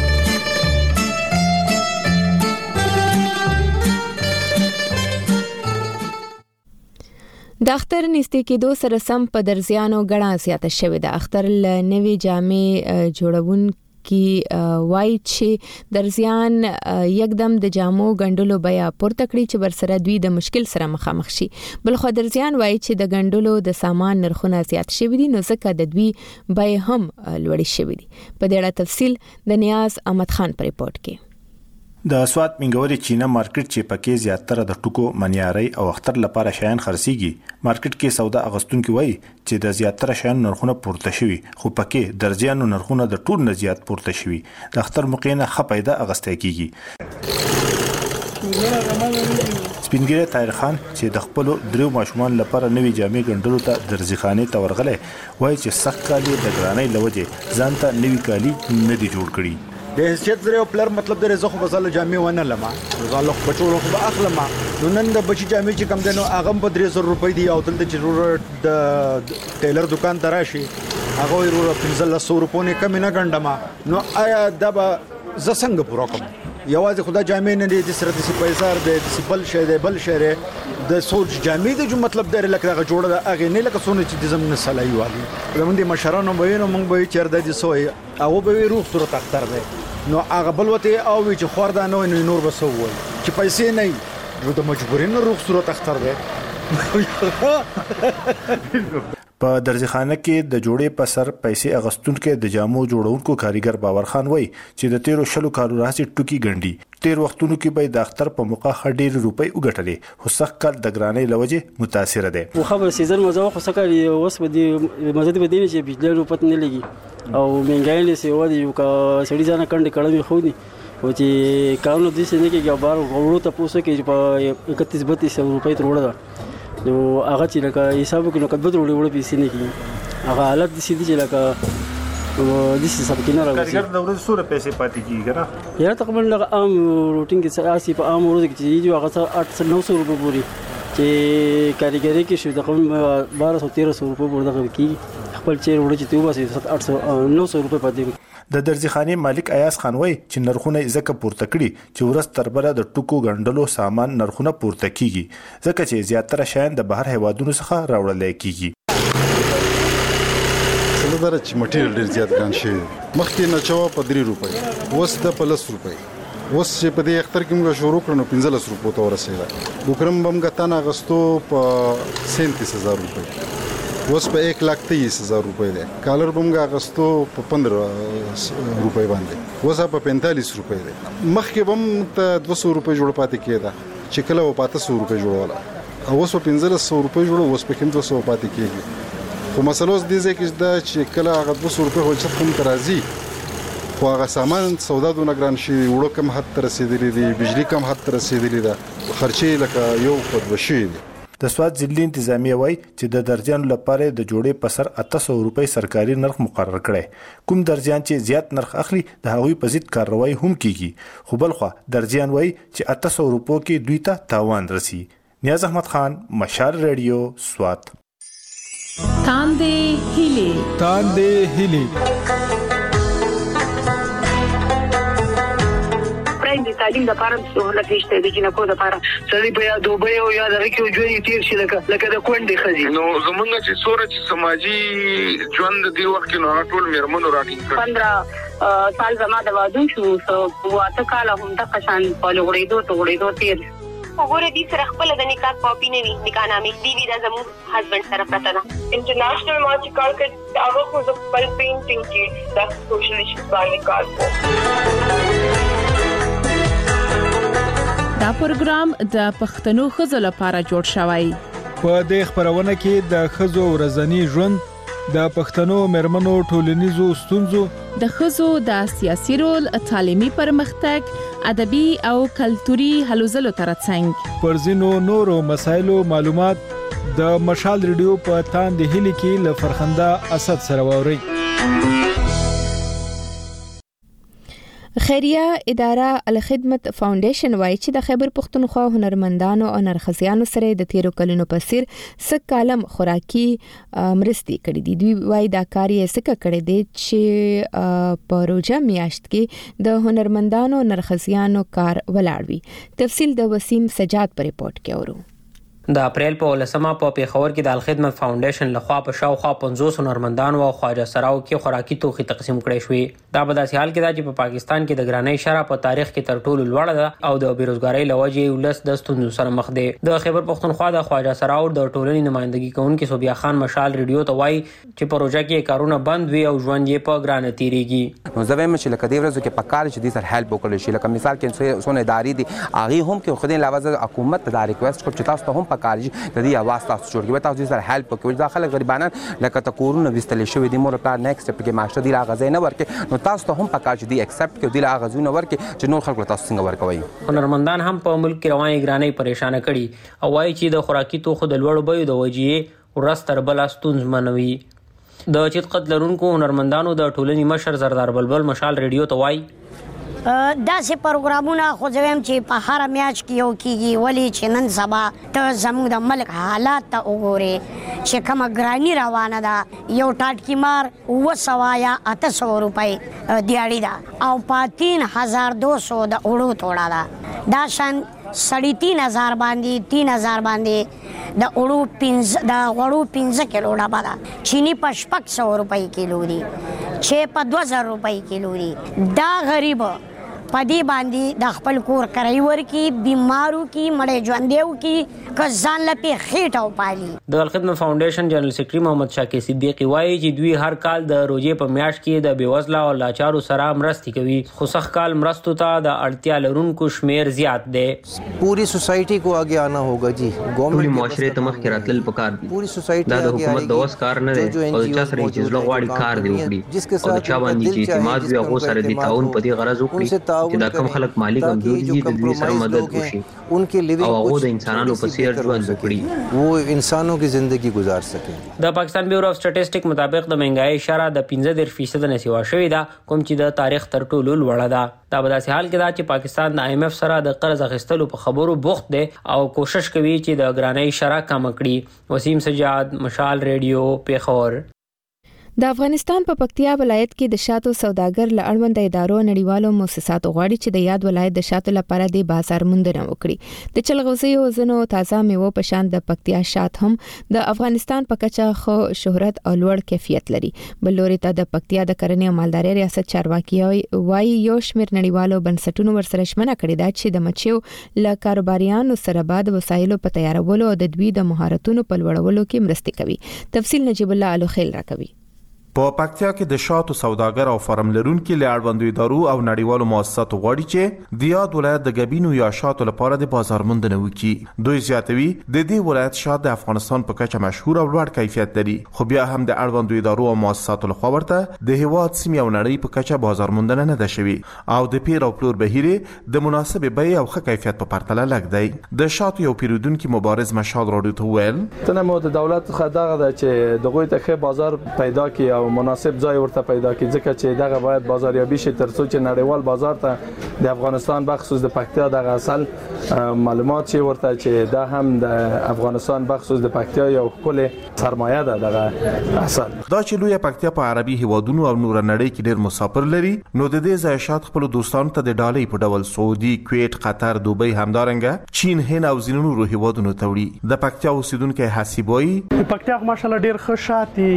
د اختر نږدې کېدو سره سم په درزیانو غړا زیاته شوې ده. اختر ل نوې جامې جوړونکي وایي چې درزیان یکدم د جامو ګنډلو بیا پورته کړي چې برسره دوی د مشکل سره مخامخ شي. بلخو درزیان وایي چې د ګنډلو د سامان نرخونه زیات شوي دي نو ځکه د دوی بیا هم لوړې شوي دي. په دې اړه تفصیل د نیاز احمد خان په ریپورت کې. د سوات منګوري چینا مارکیټ چې پکې زیاتره د ټکو منیاري او اختر لپاره شیان خرڅيږي. مارکیټ کې سودا اغستونکو وایي چې د زیاتره شیان نرخونه پورته شوي خو پکې درځيانو نرخونه د ټول نه زیات پورته شوي. د اختر مقینه خپایده اغستې کیږي. سپینګری طاهر خان چې د خپل درو ماشومان لپاره نوې جامې ګنډلو ته درځخانه ته ورغله وایي چې سخت کالي د ګرانۍ لوجه ځانته نوې کالي نه دي جوړ کړي. د حیثیت زره پلر مطلب د زخه فصل جامې ونه لمه غلط بچو خو اخلمه نو نن د بچی جامې چې کم دنو اغه په درې سوه روپۍ دی او دلته چې ضرورت د ټیلر دکان ته راشي هغه ورو پنځه سوه روپۍ کم نه ګڼډما نو آیا د ز څنګه پوره کوم یوازې خدا جامع نه دي د سره د پیسار د سبل شي د بل شری د سوچ جامع د جو مطلب در لکه هغه جوړه د هغه نه لکه سونه چې د زمونه صلاحي والی زمون د مشرانو وینو مونږ به چیرته دي سوې او به روح سره تختر دی نو هغه بل وته او چې خوردا نو نور بسو وای چې پیسې نه نو د مجبورین روح سره تختر دی په درځي خانه کې د جوړې په سر پیسې اغستونکو د جامو جوړونکو کاریګر باور خان وای چې د تیرو شلو کالو راځي ټوکی ګنډي تیر وختونو کې به د اختر په موقع خډیر روپۍ وګټلې خو سخت کال د ګرانۍ لوجه متاثر ده خو خبر سیزن مزه خو سکه اوس به دي مزه به دي چې بجلی روپت نه لګي او منګای له سیوا دي یو کا سړي ځانه کڼډ کړه خو دي او چې کارونو دي چې نه کې بار ورو ته پوسه کې په اکتیس بتیس روپۍ تر وړه نو هغه چې لکه حساب کې نو کډ وړي وړي پیسې نه کیږي هغه حالت دي چې لکه د سې سب کې نه راوځي کارګر د ورځې سره پیسې پاتې کیږي نه یا تقریبا لکه عام روټین کې اساسي په عام ورځ کې چې هغه آठ سو نو سو روپۍ پوري چې کاریګری کې شو د کوم بارہ سو تیرہ سو روپۍ پورې دغه کیږي خپل چیر وړي چې توبه سي آठ سو نو سو روپۍ پاتې د درځي خاني مالک ایاز خان وای چې نرخونه ځکه پورته کړي چې ورس تربره د ټکو غندلو سامان نرخونه پورته کیږي ځکه چې زیاتره شیان د بهر هیوادونو څخه راوړل کیږي څلور چې مټیریل ډیر زیات ګران شي مخکې نه چوا په درې روپۍ وس د پلس روپۍ وس چې په دې اختر کې موږ شروع کړو پنځلس روپۍ ته ورسېده وکرم بم غتان اغستو په سینتیس هزار روپۍ وس په एक लाख तेईस हजार रुपए ده کالر بمګه اغستو په पंद्रह روپۍ باندې وس په पैंतालीस روپۍ ده مخکې بم ته دو سو روپۍ جوړ پاتې کېده چې کله و پاتې سو روپۍ جوړوله او وس په پنځلس سو روپۍ جوړو وس په کوم دو سو پاتې کېږي خو مسله اوس دې ځکه چې چې کله هغه دو سو روپۍ هوڅ کوم ترازی خو هغه سامان سودا دونه ګران شي وړو کم حد تر رسیدلی دي بجلی کم حد تر رسیدلی ده خرچې لکه یو په وشي دي د سواد ضلع انتظامیه وای چې د درجانو لپاره د جوړې په سر اته سو روپۍ سرکاري نرخ مقرر کړي کوم درجان چې زیات نرخ اخلي د هغوی په ضد کاروایی هم کیږي خو بل خو درجان وای چې اته سو روپو کې دوی ته تاوان رسی نیاز احمد خان مشال ریډیو سواد تاندې هیلي تاندې هیلي د تعلیم لپاره سہولت نشته د جنکو لپاره سړي په یا دوبه او یا د ریکو ژوند تیر شي لکه لکه د کونډې خزي نو زمونږ چې سورج سماجی ژوند دی وخت کې نو ټول میرمنو راټینګ کړ پندرہ سال زما د وادو شو سو واته کال هم د قشان په لغړېدو ته غړېدو تیر وګوره دې سره خپل د نکاح کاپی نه وي نکاح نامې دی وی د زمو هسبند سره پته ده انټرنیشنل مارچ کال کې هغه خو د خپل پینټینګ کې د سوشل ایشوز باندې کار کوي دا پروګرام د پښتنو خزو لپاره جوړ شوی په دې خبرونه کې د خزو ورځنی ژوند د پښتنو مرمنو ټولنیزو ستونزو د خزو د سیاسي رول تعلیمي پرمختګ ادبي او کلتوري هلو ځلو ترڅنګ پر ځینو نورو مسایلو معلومات د مشال ریډیو په تاندې هلي کې ل فرخنده اسد سره ووري خیریه اداره الخدمت فاونډیشن وایي چې د خیبر پښتونخوا هنرمندانو او نرخزیانو سره د تیرو کلونو په څیر سک کالم خوراکي مرستي کړې دي دوی وایي دا کار یې سکه کړی دی چې په روزه میاشت کې د هنرمندانو نرخزیانو کار ولاړ وي تفصیل د وسیم سجاد په ریپورت کې اورو د اپریل په ولسمه په پیښور کې د الخدمت فاونډیشن لخوا په شاوخوا پنځوس هنرمندانو او خواجه سراو کې خوراکي توخي تقسیم کړي شوې دا په داسې حال کې دا چې په پاکستان کې د ګرانۍ شرح په تاریخ کې تر ټولو لوړه ده او د بیروزګارۍ لوجې ولس د ستونزو سره مخ دی د خیبر پښتونخوا د خواجه سراو د ټولنې نمائندګي کوونکي صوبیا خان مشال ریډیو ته وایي چې پروژه کې کارونه بند وي او ژوند یې په ګرانه تیریږي نو زه وایم چې لکه دې ورځو کې پکار چې دې سره هیلپ وکړي شي لکه مثال کې څونه ادارې دي هغه هم کې خو دې علاوه حکومت ته دا ریکوست کوي چې تاسو ته هم پکار شي اواز تاسو جوړ کړئ تاسو سره هیلپ وکړئ دا خلک غریبانان لکه تا کورونه وستل شوی دي مور کار نیکسټ سټپ کې ماشته دی راغځي نه ورکه نو تاسو ته هم پکار شي دی ایکسپټ کړئ دی راغځو نه ورکه چې نور خلک تاسو څنګه ورکوي هنرمندان هم په ملک کې رواني ګرانۍ پریشان کړي او وايي چې د خوراکي توخو د لوړ بیو د وجې ورستر بل ستونز منوي د چت قتل لرونکو هنرمندانو د ټولنې مشر زردار بلبل مشال ریډیو ته وایي داسې پروګرامونه خو زه وایم چې په هره میاشت کې یو کېږي، ولې چې نن سبا ته زموږ د ملک حالات ته وګورې چې کومه ګراني روانه ده. یو ټاټکي مار اوه سوه یا اته سوه روپۍ دیاړي ده او په تین هزار دو سو د اوړو توړه ده. دا شان سړی تین هزار باندې تین هزار باندې د اوړو پنځه د غوړو پنځه کیلو ډبه ده. چینی په شپږ سوه روپۍ کیلو دي، چې په دوه زره روپۍ کیلو دي. دا غریب پدې باندې د خپل کور کرای ورکی، بیمارو کی مړې ژوندېو کی که ځان لپاره خېټه وپالي. د الخدمت فاونډیشن جنرال سیکرټري محمد شاکر صدیقي وایي چې دوی هر کال د روزې په میاشت کې د بیوزله او لاچارو سره مرستې کوي، خو سخت کال مرستو ته د اړتیا لرونکو شمیر زیات دی. پوری سوسایټي کو آگے آنا ہوگا جی، ټول معاشره ته مخ کې راتلل پکار دي. پوری سوسایټي دا د حکومت د وس کار نه دی او چا سره چې زړه غواړي کار دی وکړي او چا باندې چې اعتماد وي هغه سره د تعاون په دې غرض وکړي چې دا کم خلک مالی کمزوري دي د دوی سره مدد وشي او هغه د انسانانو په څیر ژوند وکړي، وہ انسانوں کی زندگی گزار سکے. د پاکستان بیورو اف سټټیسټک مطابق د مهنګای اشاره د پنځه دېرش فیصد نه سیوا شوې ده، کوم چې د تاریخ تر ټولو لوړه ده. دا په داسې حال کې ده چې پاکستان د آی ایم ایف سره د قرض اخیستلو په خبرو بوخت دی او کوشش کوي چې د ګرانۍ اشاره کم کړي. وسیم سجاد، مشال ریډیو، پیښور. د افغانستان په پکتیا ولایت کې د شاتو سوداګر له اړوند ادارو نړیوالو مؤسساتو غواړي چې د یاد ولایت د شاتو لپاره د بازار موندنه وکړي. د چلغوزیو زنو تازه میوه په شان د پکتیا شات هم د افغانستان په کچه خو شهرت او لوړ کیفیت لري. بل لوري ته د پکتیا د کرنې او مالدارۍ ریاست چارواکي وايي یو شمېر نړیوالو بنسټونو ورسره شمنه کړې ده چې د مچیو له کاروباریانو سره بعد وسایلو په تیارولو او د دوی د مهارتونو په لوړولو کې مرسته کوي. تفصیل نجیب الله الوخیل راکوي. په پکتیا کې د شاتو سوداګر او فارم لرونکو له اړوندو ادارو او نړیوالو مؤسساتو غواړي چې د یاد ولایت د ګبینو یا شاتو لپاره د بازار موندنه وکړي. دوی زیاتوي د دې ولایت شات د افغانستان په کچه مشهور او لوړ کیفیت لري، خو بیا هم د اړوندو ادارو او مؤسساتو لخوا ورته د هیواد سیمې او نړۍ په کچه بازار موندنه نه ده شوی او د پیر او پلور بهیر د مناسب بیې او ښه کیفیت په پرتله لږ دی. د شاتو یو پیرودونکو مبارز مشال راډیو ته ویل تنه مو د دولت څخه دغه ده چې دغه ته ښه بازار پیدا کړي او مناسب ځای ورته پیدا کړي، ځکه چې دغه باید بازاریابي شي ترڅو چې نړیوال بازار ته د افغانستان بخصوص د پکتیا دغه اصل معلومات شي ورته چې دا هم د افغانستان بخصوص د پکتیا یو کلی سرمایه ده. دغه اصل دا چې لوی پکتیا په عربي هیوادونو او نور نړۍ کې ډېر مسافر لري، نو د دې ځای شات خپل دوستانو ته د ډالۍ په ډول سعودي، کویت، قطر، دوبۍ، همدارنګه چین، هند او ځینو نورو هیوادونو ته وړي. د پکتیا اوسیدونکو حسیبوي پکتیا ماشاءالله ډېر ښه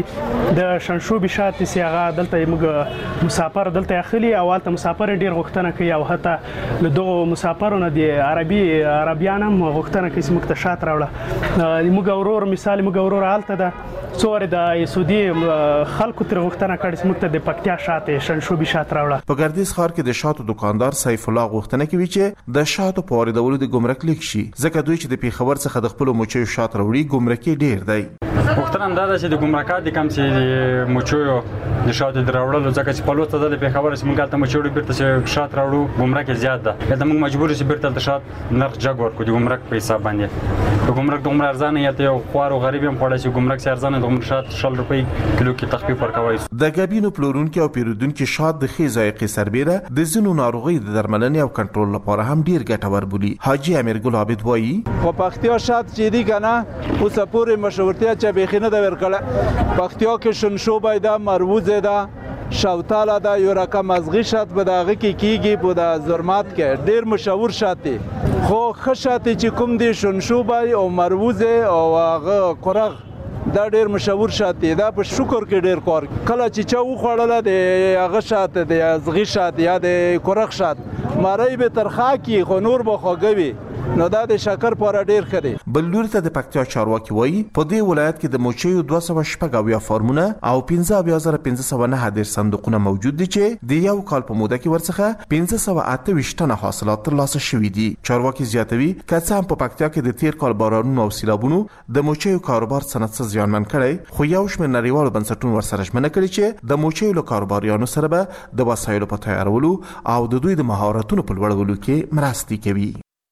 شات د شنشوبي شات چې هغه دلته موږ مسافر دلته اخلي او البته مسافر ډیر غوښتنه کوي او حتی له دوه مسافرونو د عربي عربیان هم غوښتنه کوي چې موږ ته شات راوړه. موږ اورور مثال موږ اورور البته د څور د سعودي خلکو تر غوښتنه کړي چې موږ ته د پکتیا شات شنشوبي شات راوړه. په ګردیز ښار کې د شاتو دکاندار سیف الله غوښتنه کوي چې د شاتو په واردولو د ګمرک لیک شي، ځکه دوی چې د پیښور څخه د خپل موچیو شات راوړي ګمرکي ډیر دی. غوښتنه دا ده چې د ګمرکات کم چې موچیو د شاتو دراوړلو ځکه چې په لوته د پیښور چې موږ ته مچوړو بیرته چې شات راوړو ګمرک زیات ده، دا موږ مجبور یو بیرته د شات نرخ جګ ورکو د ګمرک په حساب باندې. د ګمرک د عمر ارزانه یا ته خوارو غریب هم پړای چې ګمرک سره ارزانه د عمر شات شل روپۍ کیلو کې تخفیف ورکوي. د ګبینو پلورونکو او پیرودونکو شات د خې ذایقې سربېره د ځینو ناروغي د درملنې او کنټرول لپاره هم ډیر ګټور بولي. حاجی امیر ګل عابد وایي خو پختیا شات چې دی کنه اوس پورې مشورتیا چې بخینه د ورکړه پختیا کې شنشوبه ده، مروزه ده، شوتاله ده، یو رقم ازغی شات به دغه کې کیږي په د زرمات کې ډیر مشهور شات دي، خو ښه شات چې کوم دي شنشوبه او مروزه او هغه قرغ دا ډیر مشهور شات دي. دا په شکر کې ډیر کار کله چې چا وخوړله د هغه شات د ازغی شات یا د قرغ شات مړی به ترخه کی خو نور به خوږوي، نو دا د شکر پر ډیر خري. بل لور ته د پکتیا چارواکي وایي په دې ولایت کې د موچیو دوه سوه شپږ اویا فارمونه او پنځه اویا زره پنځه سوه نهه دېرش صندوقونه موجود دي چې د یو کال په موده کې ورڅخه پنځه سوه اته ویشت ټنه حاصلات ترلاسه شوي دي. چارواکي زیاتوي که څه هم په پکتیا کې د تیر کال بارانونو او سیلابونو د موچیو کاروبار صنعت څه زیانمن کړی، خو یو شمېر نړیوالو بنسټونو ورسره ژمنه کړې چې د موچیو له کاروباریانو سره به د وسایلو په تیارولو او د دوی د مهارتونو په لوړولو کې مرستې کوي.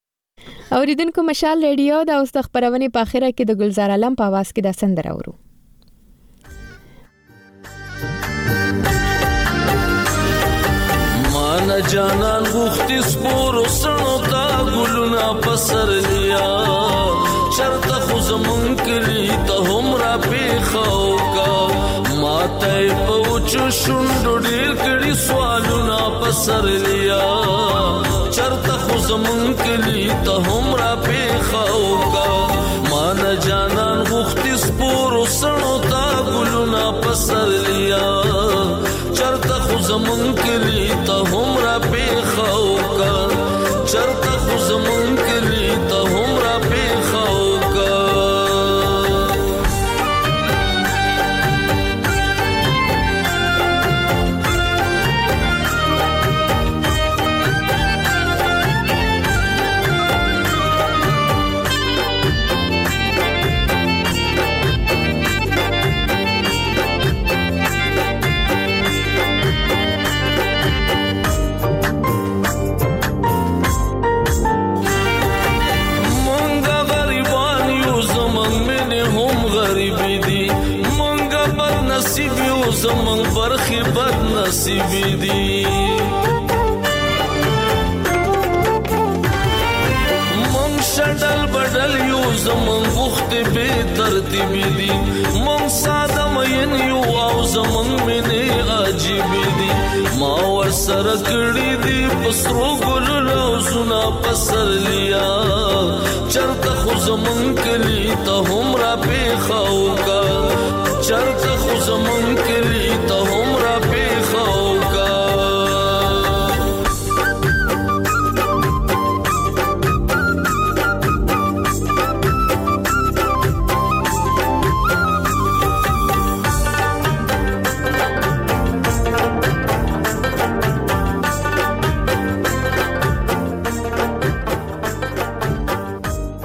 اوریدونکو مشال ریډیو د اوس د خبرونې په اخره کې د ګلزار علم په आवाज کې د سندره اورو. مان مان جانان غوختی سپور سنو تا گلونا پسر لیا چرته خو زمون کلی ته هم را پیخاو کا ماته پوچو شوندو ډیر کړي سوالونه پسر لیا چرته خو زمون کلی ته هم را پیخاو کا مان جانان غوختی سپور سنو تا گلونا پسر لیا چرته خو زمون کلی ته هم را پیخاو کا چرته خو زمون کلی ته هم را پیخاو کا زمون برخي بد نصیبی دی مون شډل بدل یو زمون وخت به ترتیبی دی مون ساده مین یو او زمون منه عجیب دی ما ور سره کړی دی پسرو ګل لو سنا پسر لیا چرته خو زمون کلی ته هم را پیخاو